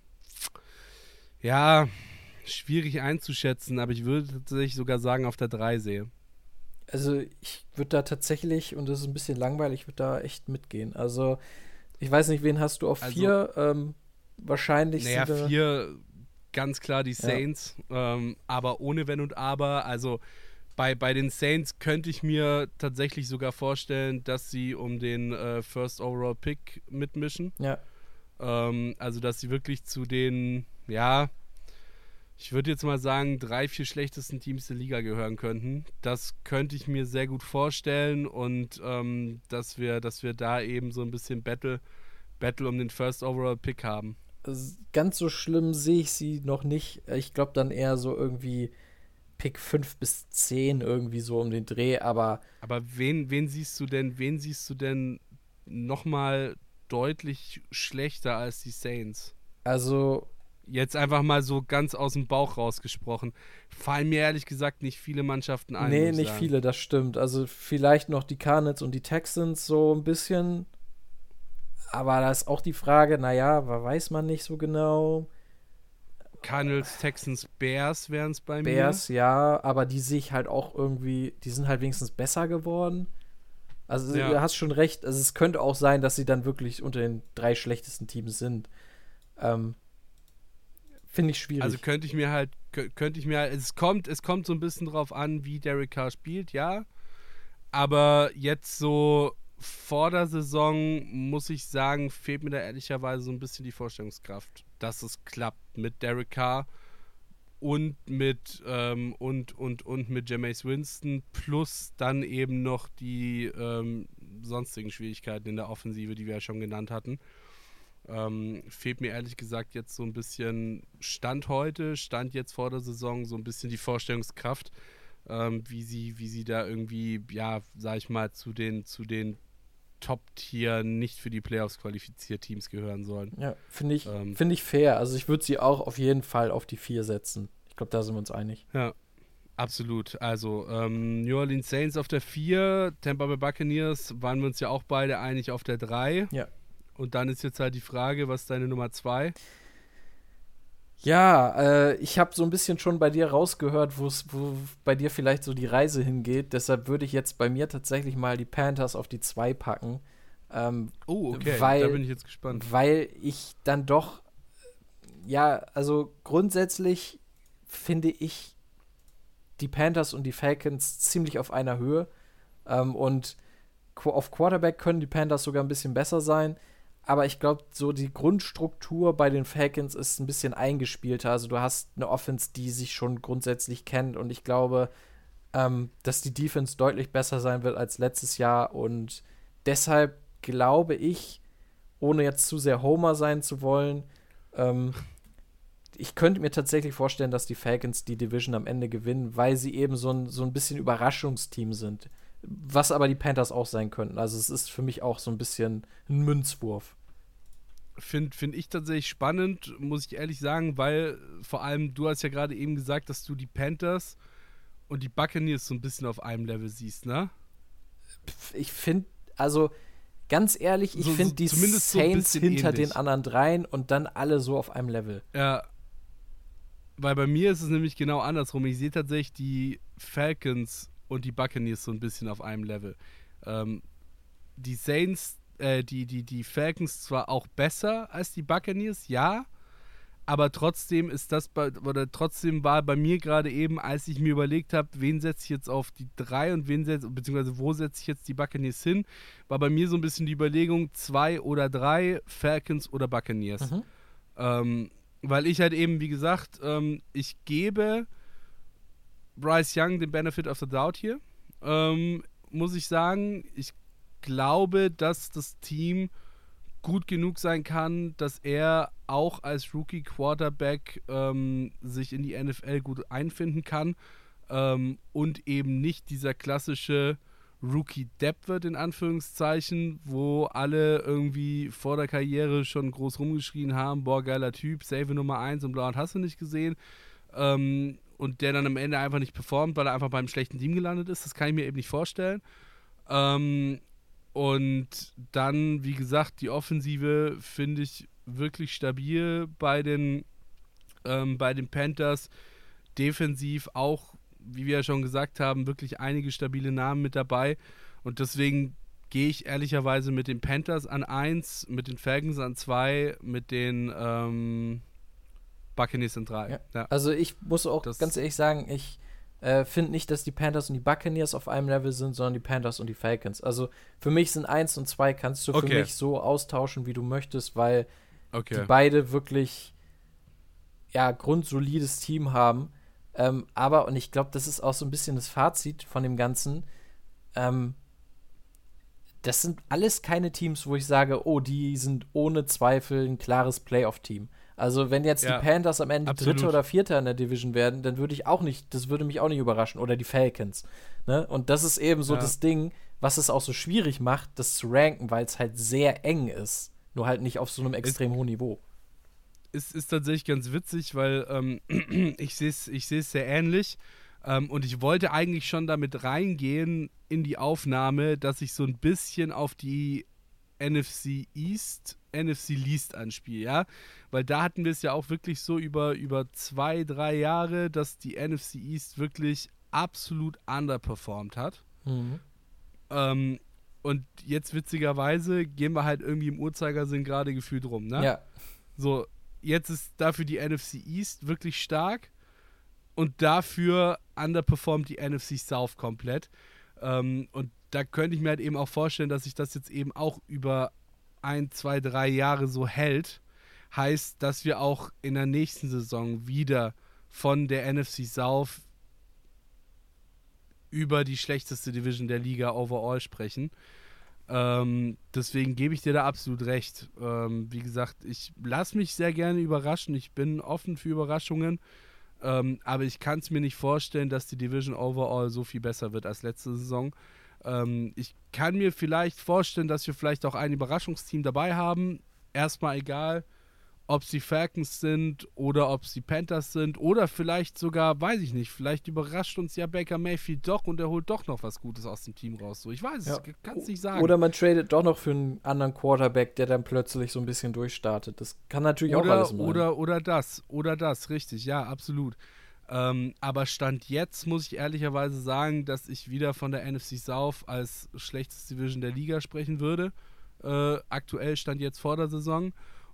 Speaker 3: ja, schwierig einzuschätzen, aber ich würde tatsächlich sogar sagen, auf der drei sehe.
Speaker 4: Also ich würde da tatsächlich, und das ist ein bisschen langweilig, ich würde da echt mitgehen. Also ich weiß nicht, wen hast du auf
Speaker 3: Also,
Speaker 4: vier? Ähm, wahrscheinlich
Speaker 3: Naja,
Speaker 4: sind wir-
Speaker 3: vier, ganz klar die Saints, ja. ähm, aber ohne Wenn und Aber. Also bei, bei den Saints könnte ich mir tatsächlich sogar vorstellen, dass sie um den äh, First Overall Pick mitmischen.
Speaker 4: Ja.
Speaker 3: Ähm, also dass sie wirklich zu den, ja, ich würde jetzt mal sagen, drei, vier schlechtesten Teams der Liga gehören könnten. Das könnte ich mir sehr gut vorstellen und ähm, dass wir, dass wir da eben so ein bisschen Battle, Battle um den First Overall Pick haben.
Speaker 4: Also ganz so schlimm sehe ich sie noch nicht. Ich glaube dann eher so irgendwie Pick fünf bis zehn irgendwie so um den Dreh, aber
Speaker 3: Aber wen, wen siehst du denn, wen siehst du denn nochmal deutlich schlechter als die Saints?
Speaker 4: also
Speaker 3: Jetzt einfach mal so ganz aus dem Bauch rausgesprochen. Fallen mir ehrlich gesagt nicht viele Mannschaften ein.
Speaker 4: nee,
Speaker 3: muss ich
Speaker 4: nicht
Speaker 3: sagen.
Speaker 4: viele, das stimmt. Also vielleicht noch die Cardinals und die Texans so ein bisschen. Aber da ist auch die Frage, naja, weiß man nicht so genau.
Speaker 3: Cardinals, Texans, Bears wären es bei mir.
Speaker 4: Bears, ja, aber die sehe ich halt auch irgendwie, die sind halt wenigstens besser geworden. Also
Speaker 3: Ja.
Speaker 4: du hast schon recht, also es könnte auch sein, dass sie dann wirklich unter den drei schlechtesten Teams sind. Ähm, Finde ich schwierig.
Speaker 3: Also könnte ich mir halt, kö- könnte ich mir halt, es kommt, es kommt so ein bisschen drauf an, wie Derek Carr spielt, ja. Aber jetzt so vor der Saison, muss ich sagen, fehlt mir da ehrlicherweise so ein bisschen die Vorstellungskraft, dass es klappt mit Derek Carr und mit ähm, und, und, und mit Jameis Winston plus dann eben noch die ähm, sonstigen Schwierigkeiten in der Offensive, die wir ja schon genannt hatten. Ähm, fehlt mir ehrlich gesagt jetzt so ein bisschen Stand heute, Stand jetzt vor der Saison, so ein bisschen die Vorstellungskraft, ähm, wie sie, wie sie da irgendwie, ja, sag ich mal, zu den, zu den Top-Tier nicht für die Playoffs qualifiziert Teams gehören sollen.
Speaker 4: Ja, finde ich,
Speaker 3: Ähm.
Speaker 4: finde ich fair. Also ich würde sie auch auf jeden Fall auf die vier setzen. Ich glaube, da sind wir uns einig.
Speaker 3: Ja, absolut. Also ähm, New Orleans Saints auf der vier, Tampa Bay Buccaneers waren wir uns ja auch beide einig auf der drei.
Speaker 4: Ja.
Speaker 3: Und dann ist jetzt halt die Frage, was ist deine Nummer zwei?
Speaker 4: Ja, äh, ich habe so ein bisschen schon bei dir rausgehört, wo's- wo bei dir vielleicht so die Reise hingeht. Deshalb würde ich jetzt bei mir tatsächlich mal die Panthers auf die zwei packen. Ähm,
Speaker 3: Oh, okay,
Speaker 4: weil,
Speaker 3: da bin ich jetzt gespannt.
Speaker 4: Weil ich dann doch, ja, also grundsätzlich finde ich die Panthers und die Falcons ziemlich auf einer Höhe. Ähm, und qu- auf Quarterback können die Panthers sogar ein bisschen besser sein. Aber ich glaube, so die Grundstruktur bei den Falcons ist ein bisschen eingespielter. Also du hast eine Offense, die sich schon grundsätzlich kennt. Und ich glaube, ähm, dass die Defense deutlich besser sein wird als letztes Jahr. Und deshalb glaube ich, ohne jetzt zu sehr Homer sein zu wollen, ähm, ich könnte mir tatsächlich vorstellen, dass die Falcons die Division am Ende gewinnen, weil sie eben so ein, so ein bisschen Überraschungsteam sind. Was aber die Panthers auch sein könnten. Also es ist für mich auch so ein bisschen ein Münzwurf.
Speaker 3: Finde find ich tatsächlich spannend, muss ich ehrlich sagen, weil vor allem, du hast ja gerade eben gesagt, dass du die Panthers und die Buccaneers so ein bisschen auf einem Level siehst, ne?
Speaker 4: Ich finde, also ganz ehrlich, ich
Speaker 3: So-
Speaker 4: finde
Speaker 3: so
Speaker 4: die
Speaker 3: zumindest so ein
Speaker 4: Saints
Speaker 3: bisschen
Speaker 4: hinter
Speaker 3: ähnlich.
Speaker 4: den anderen dreien und dann alle so auf einem Level.
Speaker 3: Ja, weil bei mir ist es nämlich genau andersrum. Ich sehe tatsächlich die Falcons und die Buccaneers so ein bisschen auf einem Level. Ähm, die Saints, äh, die, die, die Falcons zwar auch besser als die Buccaneers, ja, aber trotzdem ist das bei, oder trotzdem war bei mir gerade eben, als ich mir überlegt habe, wen setze ich jetzt auf die drei und wen setze, beziehungsweise wo setze ich jetzt die Buccaneers hin, war bei mir so ein bisschen die Überlegung, zwei oder drei, Falcons oder Buccaneers.
Speaker 4: Mhm.
Speaker 3: Ähm, weil ich halt eben, wie gesagt, ähm, ich gebe Bryce Young den Benefit of the Doubt hier. Ähm, muss ich sagen, ich glaube, dass das Team gut genug sein kann, dass er auch als Rookie-Quarterback ähm, sich in die N F L gut einfinden kann ähm, und eben nicht dieser klassische Rookie-Depp wird, in Anführungszeichen, wo alle irgendwie vor der Karriere schon groß rumgeschrien haben, boah, geiler Typ, Save Nummer eins und blau und hast du nicht gesehen. Ähm, und der dann am Ende einfach nicht performt, weil er einfach beim schlechten Team gelandet ist. Das kann ich mir eben nicht vorstellen. Ähm, und dann, wie gesagt, die Offensive finde ich wirklich stabil bei den, ähm, bei den Panthers. Defensiv auch, wie wir ja schon gesagt haben, wirklich einige stabile Namen mit dabei. Und deswegen gehe ich ehrlicherweise mit den Panthers an eins, mit den Falcons an zwei, mit den ähm, Buccaneers an drei.
Speaker 4: Ja.
Speaker 3: Ja.
Speaker 4: Also ich muss auch
Speaker 3: Das-
Speaker 4: ganz ehrlich sagen, ich äh, finde nicht, dass die Panthers und die Buccaneers auf einem Level sind, sondern die Panthers und die Falcons. Also für mich sind eins und zwei kannst du für
Speaker 3: Okay.
Speaker 4: mich so austauschen, wie du möchtest, weil
Speaker 3: Okay.
Speaker 4: die beide wirklich ja, grundsolides Team haben. Ähm, aber, und ich glaube, das ist auch so ein bisschen das Fazit von dem Ganzen, ähm, das sind alles keine Teams, wo ich sage, oh, die sind ohne Zweifel ein klares Playoff-Team. Also wenn jetzt
Speaker 3: Ja,
Speaker 4: die Panthers am Ende
Speaker 3: absolut.
Speaker 4: Dritter oder Vierter in der Division werden, dann würde ich auch nicht, das würde mich auch nicht überraschen. Oder die Falcons. Ne? Und das ist eben so
Speaker 3: Ja.
Speaker 4: das Ding, was es auch so schwierig macht, das zu ranken, weil es halt sehr eng ist. Nur halt nicht auf so einem extrem hohen Niveau.
Speaker 3: Ist, ist tatsächlich ganz witzig, weil ähm, ich sehe es ich seh's sehr ähnlich. Ähm, und ich wollte eigentlich schon damit reingehen in die Aufnahme, dass ich so ein bisschen auf die N F C East, N F C Least anspiele, ja? Weil da hatten wir es ja auch wirklich so über, über zwei, drei Jahre, dass die N F C East wirklich absolut underperformed hat.
Speaker 4: Mhm.
Speaker 3: Ähm, und jetzt witzigerweise gehen wir halt irgendwie im Uhrzeigersinn gerade gefühlt rum, ne?
Speaker 4: Ja.
Speaker 3: So, jetzt ist dafür die N F C East wirklich stark und dafür underperformt die N F C South komplett. Ähm, und da könnte ich mir halt eben auch vorstellen, dass sich das jetzt eben auch über ein, zwei, drei Jahre so hält. Heißt, dass wir auch in der nächsten Saison wieder von der N F C South über die schlechteste Division der Liga overall sprechen. Ähm, deswegen gebe ich dir da absolut recht. Ähm, wie gesagt, ich lasse mich sehr gerne überraschen. Ich bin offen für Überraschungen. Ähm, aber ich kann es mir nicht vorstellen, dass die Division overall so viel besser wird als letzte Saison. Ähm, ich kann mir vielleicht vorstellen, dass wir vielleicht auch ein Überraschungsteam dabei haben. Erstmal egal, ob es die Falcons sind oder ob es die Panthers sind oder vielleicht sogar, weiß ich nicht, vielleicht überrascht uns ja Baker Mayfield doch und er holt doch noch was Gutes aus dem Team raus. So, ich weiß
Speaker 4: Ja.
Speaker 3: es, kann es nicht sagen.
Speaker 4: Oder man tradet doch noch für einen anderen Quarterback, der dann plötzlich so ein bisschen durchstartet. Das kann natürlich auch
Speaker 3: oder,
Speaker 4: alles sein.
Speaker 3: oder, oder das, oder das, richtig, ja, absolut. Ähm, aber Stand jetzt muss ich ehrlicherweise sagen, dass ich wieder von der N F C South als schlechteste Division der Liga sprechen würde. Äh, aktuell Stand jetzt vor der Saison.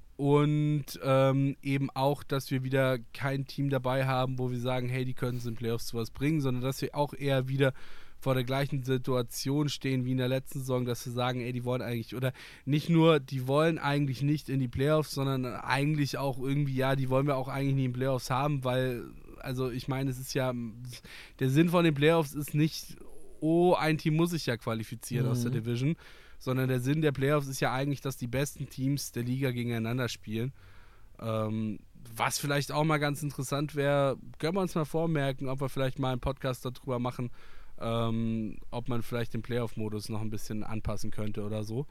Speaker 3: Und ähm, eben auch, dass wir wieder kein Team dabei haben, wo wir sagen, hey, die können es in Playoffs zu was bringen, sondern dass wir auch eher wieder vor der gleichen Situation stehen wie in der letzten Saison, dass wir sagen, ey, die wollen eigentlich, oder nicht nur, die wollen eigentlich nicht in die Playoffs, sondern eigentlich auch irgendwie, ja, die wollen wir auch eigentlich nie in Playoffs haben, weil, also ich meine, es ist ja, der Sinn von den Playoffs ist nicht, oh, ein Team muss sich ja qualifizieren
Speaker 4: Mhm.
Speaker 3: aus der Division, sondern der Sinn der Playoffs ist ja eigentlich, dass die besten Teams der Liga gegeneinander spielen. Ähm, was vielleicht auch mal ganz interessant wäre, können wir uns mal vormerken, ob wir vielleicht mal einen Podcast darüber machen, ähm, ob man vielleicht den Playoff-Modus noch ein bisschen anpassen könnte oder so.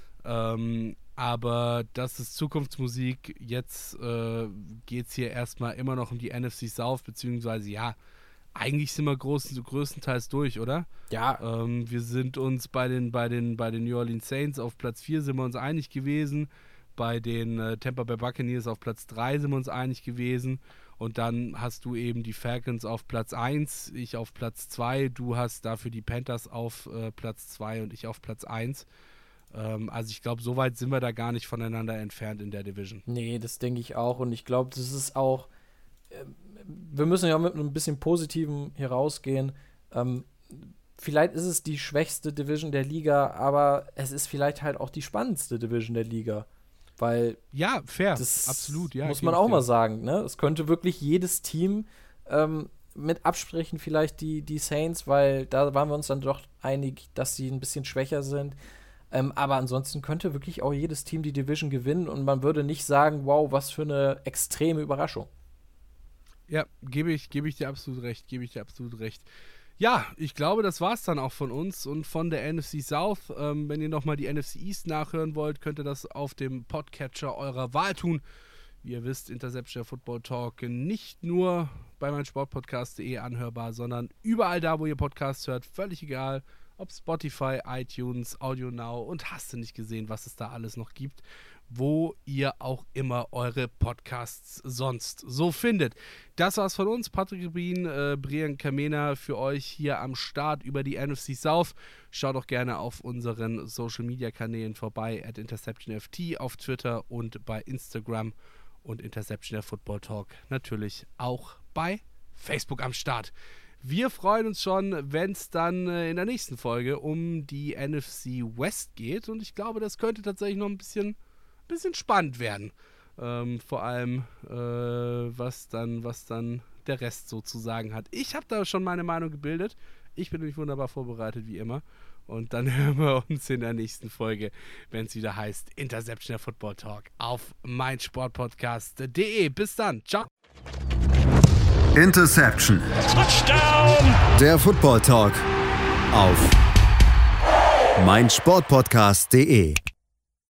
Speaker 3: Ähm, aber das ist Zukunftsmusik. Jetzt äh, geht es hier erstmal immer noch um die N F C South, beziehungsweise ja, eigentlich sind wir groß, größtenteils durch, oder?
Speaker 4: Ja.
Speaker 3: Ähm, wir sind uns bei den, bei, den, bei den New Orleans Saints auf Platz vier sind wir uns einig gewesen. Bei den äh, Tampa Bay Buccaneers auf Platz drei sind wir uns einig gewesen. Und dann hast du eben die Falcons auf Platz eins, ich auf Platz zwei. Du hast dafür die Panthers auf äh, Platz zwei und ich auf Platz eins. Ähm, also ich glaube, so weit sind wir da gar nicht voneinander entfernt in der Division.
Speaker 4: Nee, das denke ich auch. Und ich glaube, das ist auch, äh, wir müssen ja mit ein bisschen Positivem hier rausgehen. Ähm, vielleicht ist es die schwächste Division der Liga, aber es ist vielleicht halt auch die spannendste Division der Liga. Weil
Speaker 3: Ja, fair,
Speaker 4: das
Speaker 3: absolut. Ja,
Speaker 4: muss
Speaker 3: gebe
Speaker 4: man
Speaker 3: ich
Speaker 4: auch
Speaker 3: dir.
Speaker 4: mal sagen. Ne? Es könnte wirklich jedes Team ähm, mit absprechen, vielleicht die, die Saints, weil da waren wir uns dann doch einig, dass sie ein bisschen schwächer sind. Ähm, aber ansonsten könnte wirklich auch jedes Team die Division gewinnen und man würde nicht sagen, wow, was für eine extreme Überraschung.
Speaker 3: Ja, gebe ich, gebe ich dir absolut recht, gebe ich dir absolut recht. Ja, ich glaube, das war es dann auch von uns und von der N F C South. Ähm, wenn ihr nochmal die N F C East nachhören wollt, könnt ihr das auf dem Podcatcher eurer Wahl tun. Wie ihr wisst, Interception Football Talk nicht nur bei meinsportpodcast punkt de anhörbar, sondern überall da, wo ihr Podcasts hört, völlig egal, ob Spotify, iTunes, Audio Now und hast du nicht gesehen, was es da alles noch gibt. wo ihr auch immer eure Podcasts sonst so findet. Das war's von uns. Patrick Rubin, äh, Brian Kamena für euch hier am Start über die N F C South. Schaut doch gerne auf unseren Social-Media-Kanälen vorbei, at InterceptionFT auf Twitter und bei Instagram und Interception der Football Talk natürlich auch bei Facebook am Start. Wir freuen uns schon, wenn es dann äh, in der nächsten Folge um die N F C West geht und ich glaube, das könnte tatsächlich noch ein bisschen bisschen spannend werden. Ähm, vor allem, äh, was dann, was dann der Rest so zu sagen hat. Ich habe da schon meine Meinung gebildet. Ich bin nämlich wunderbar vorbereitet, wie immer. Und dann hören wir uns in der nächsten Folge, wenn es wieder heißt Interception der Football Talk auf meinsportpodcast punkt de. Bis dann. Ciao.
Speaker 1: Interception.
Speaker 9: Touchdown.
Speaker 1: Der Football Talk auf meinsportpodcast punkt de.